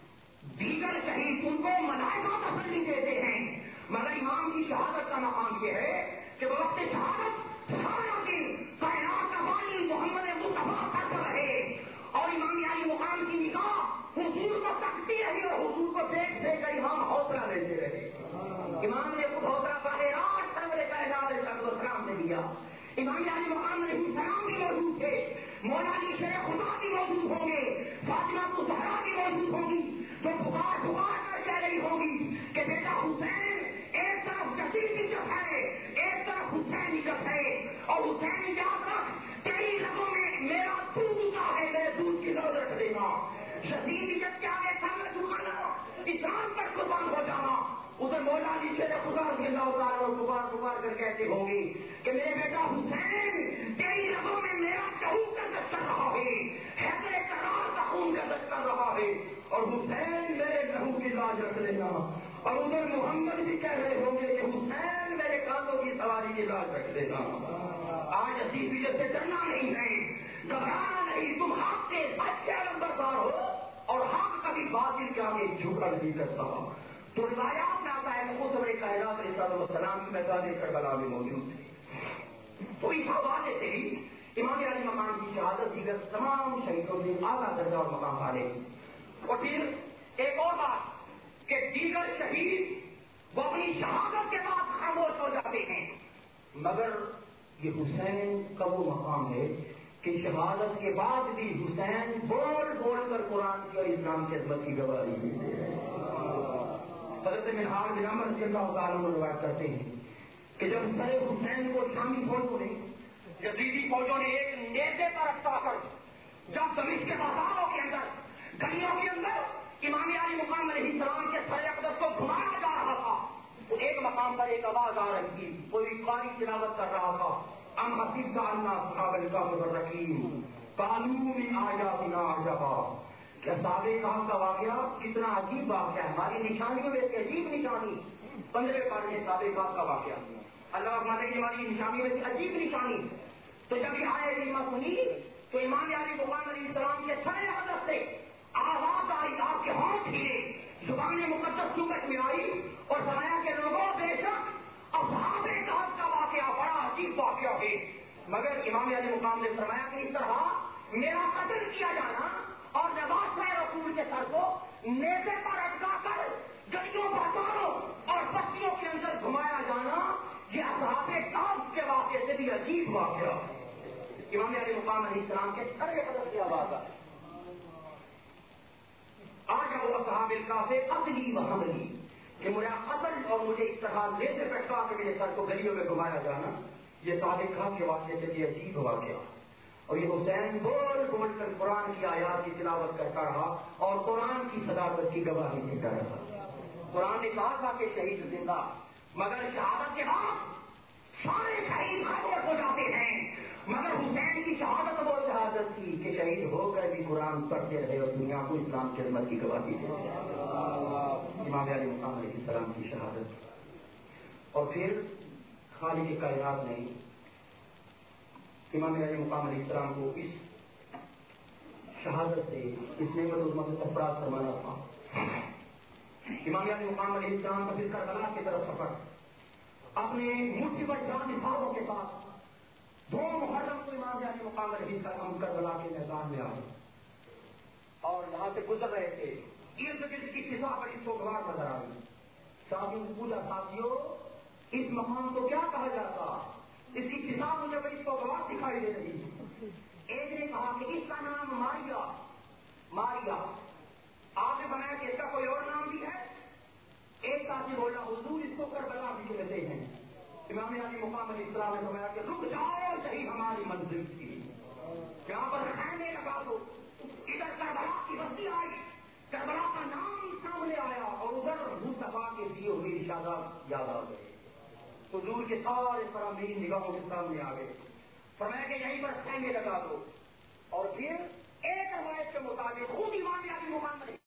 دیگر شہید ان کو ملائکہ تسلی دیتے ہیں, مگر امام کی شہادت کا مقام یہ ہے کہ وہ وقت شہادت سارا دن کائنات کا بانی محمد مصطفیٰ کرتا رہے اور امام علی مقام کی نگاہ حضور کو تکتی رہی اور حضور کو دیکھ دیکھ کر امام حوصلہ لیتے رہے. امام نے خود حوصلہ پانے رات سرور کائنات السلام نے دیا. امام علی مقام علیہ السلام بھی موجود تھے, مولا علی شیخ خدا بھی موجود ہوں گے, فاطمہ الزہرا بھی موجود ہوں گی جو پکار کر کہہ رہی ہوگی کہ بیٹا حسین ایک طرف جسید کی جب ہے, ایک طرف حسین کی جب ہے, اور حسین یاد رکھ کئی لفظوں میں میرا دودھ کا ہے, میرے دودھ کی ضرورت رکھ دینا. جسید جب کیا ہے سامنے جھکانا, اسلام پر قربان ہو جانا. ادھر مولا علی شیخ خدا رضی اللہ تعالیٰ پکار کر کہتے ہوں گی کہ میرے بیٹا حسین تیری رگوں میں میرا چہو گردش کر رہا ہے, حیدر کرار کا خون گردش کر رہا ہے, اور حسین میرے لہو کی لاج رکھ لینا. اور ادھر محمد بھی کہہ رہے ہوں گے کہ حسین میرے کانوں کی سواری کی لاج رکھ لینا. آج عزیز جیسے ڈرنا نہیں ہے, گھبرانا نہیں, تم حق کے سچے نمبردار ہو اور حق کبھی باطل کے آگے جھکا نہیں کرتا. تو روایات میں آتا ہے کہ خود بڑے کائنات علیہ السلام کی میدان کربلا میں موجود تھے. تو اس حوالے سے ہی امام علی مقام کی شہادت دیگر تمام شہیدوں سے اعلیٰ درجہ اور مقام پالے. اور پھر ایک اور بات کہ دیگر شہید وہ اپنی شہادت کے بعد خاموش ہو جاتے ہیں, مگر یہ حسین کا وہ مقام ہے کہ شہادت کے بعد بھی حسین بول بول کر قرآن کی اور اسلام کی عظمت کی گواہی دیتے ہیں. حضرت منہاج بن عمر رضی اللہ تعالیٰ روایت کرتے ہیں کہ جب سر حسین کو شامی فوجوں نے, یزیدی فوجوں نے ایک نیزے پر اٹکا کر جب دمشق کے بازاروں کے اندر, گلیوں کے اندر امام علی مقام علیہ السلام کے سر اقدس کو گھمایا جا رہا تھا, تو ایک مقام پر ایک آواز آ رہی تھی, کوئی قاری تلاوت کر رہا تھا, ام حسیب کا اللہ صحاب الکہف الرحیم قانون آیاتنا عجبا. کیا صحابہ کا واقعہ کتنا عجیب واقعہ ہے, ہماری نشانیوں میں ایک عجیب نشانی 15 پارے میں صحابہ کا واقعہ. اللہ فرماتے ہیں کہ ہماری نشانیوں میں عجیب نشانی. تو جب یہ آئے کریمہ سنی تو امام علی مقام علیہ السلام کے سر حضرت سے آواز آئی, آپ کے ہاتھ ہلے, زبان امام علی مقام نے فرمایا کہ اس طرح میرا قتل کیا جانا اور نواز رسول کے سر کو نیزے پر اٹکا کر گلیوں بازاروں اور بستیوں کے اندر گھمایا جانا یہ اصحاب کہف کے واقعے سے بھی عجیب واقعہ امام علی مقام علیہ السلام کے سر کے قدر کی آواز آئی آج وہ اصحاب کہف قتلی و حملی کہ میرا قتل اور مجھے اس طرح نیزے پر اٹکا کے میرے سر کو گلیوں میں گھمایا جانا یہ صاحب کہف کے واقعے سے بھی عجیب واقعہ اور یہ حسین بول بول کر قرآن کی آیات کی تلاوت کرتا رہا اور قرآن کی صداقت کی گواہی دیتا رہا. قرآن نے کہا تھا کہ شہید زندہ مگر شہادت کے بعد سارے شہید خاموش ہو جاتے ہیں مگر حسین کی شہادت وہ شہادت تھی کہ شہید ہو کر بھی قرآن پڑھتے رہے اور دنیا کو اسلام کی عظمت کی گواہی دیتے رہے. امام علی مقام علیہ السلام کی شہادت اور پھر خالق کائنات نے امام علی مقام علیہ السلام کو اس شہادت سے اس نعمت العظمت سے سرفراز فرمانا تھا. امام علی مقام علیہ السلام کا پھر کربلا کی طرف سفر اپنے مٹھی پر جان نثاروں کے ساتھ 2 محرم کو امام علی مقام علیہ السلام کربلا کے میدان میں آئے اور یہاں سے گزر رہے تھے. ارد گرد کی فضا بڑی سوگوار نظر آ گئی. ساتھیوں کو پوچھا ساتھیوں اس مقام کو کیا کہا جاتا اس کی فضا مجھے بڑی سوگوار دکھائی دے رہی ہے. ایک نے کہا کہ اس کا نام ماریا آپ نے بنایا کہ اس کا کوئی اور نام بھی ہے. ایک ساتھی بولا حضور اس کو کربلا بھی کہتے ہیں. امام علی مقام علیہ السلام نے فرمایا کہ رک جاؤ صحیح ہماری منزل تھی یہاں پر خیمے لگا دو. ادھر کربلا کی بستی آئی کربلا کا نام سامنے آیا اور ادھر مصطفیٰ کے دیے ہوئے ارشادات یاد آ گئے. حضور کے سارے فرامین نگاہوں کے سامنے آ گئے. فرمایا کہ یہیں پر خیمے لگا دو اور پھر ایک روایت کے مطابق خود امام علی مقام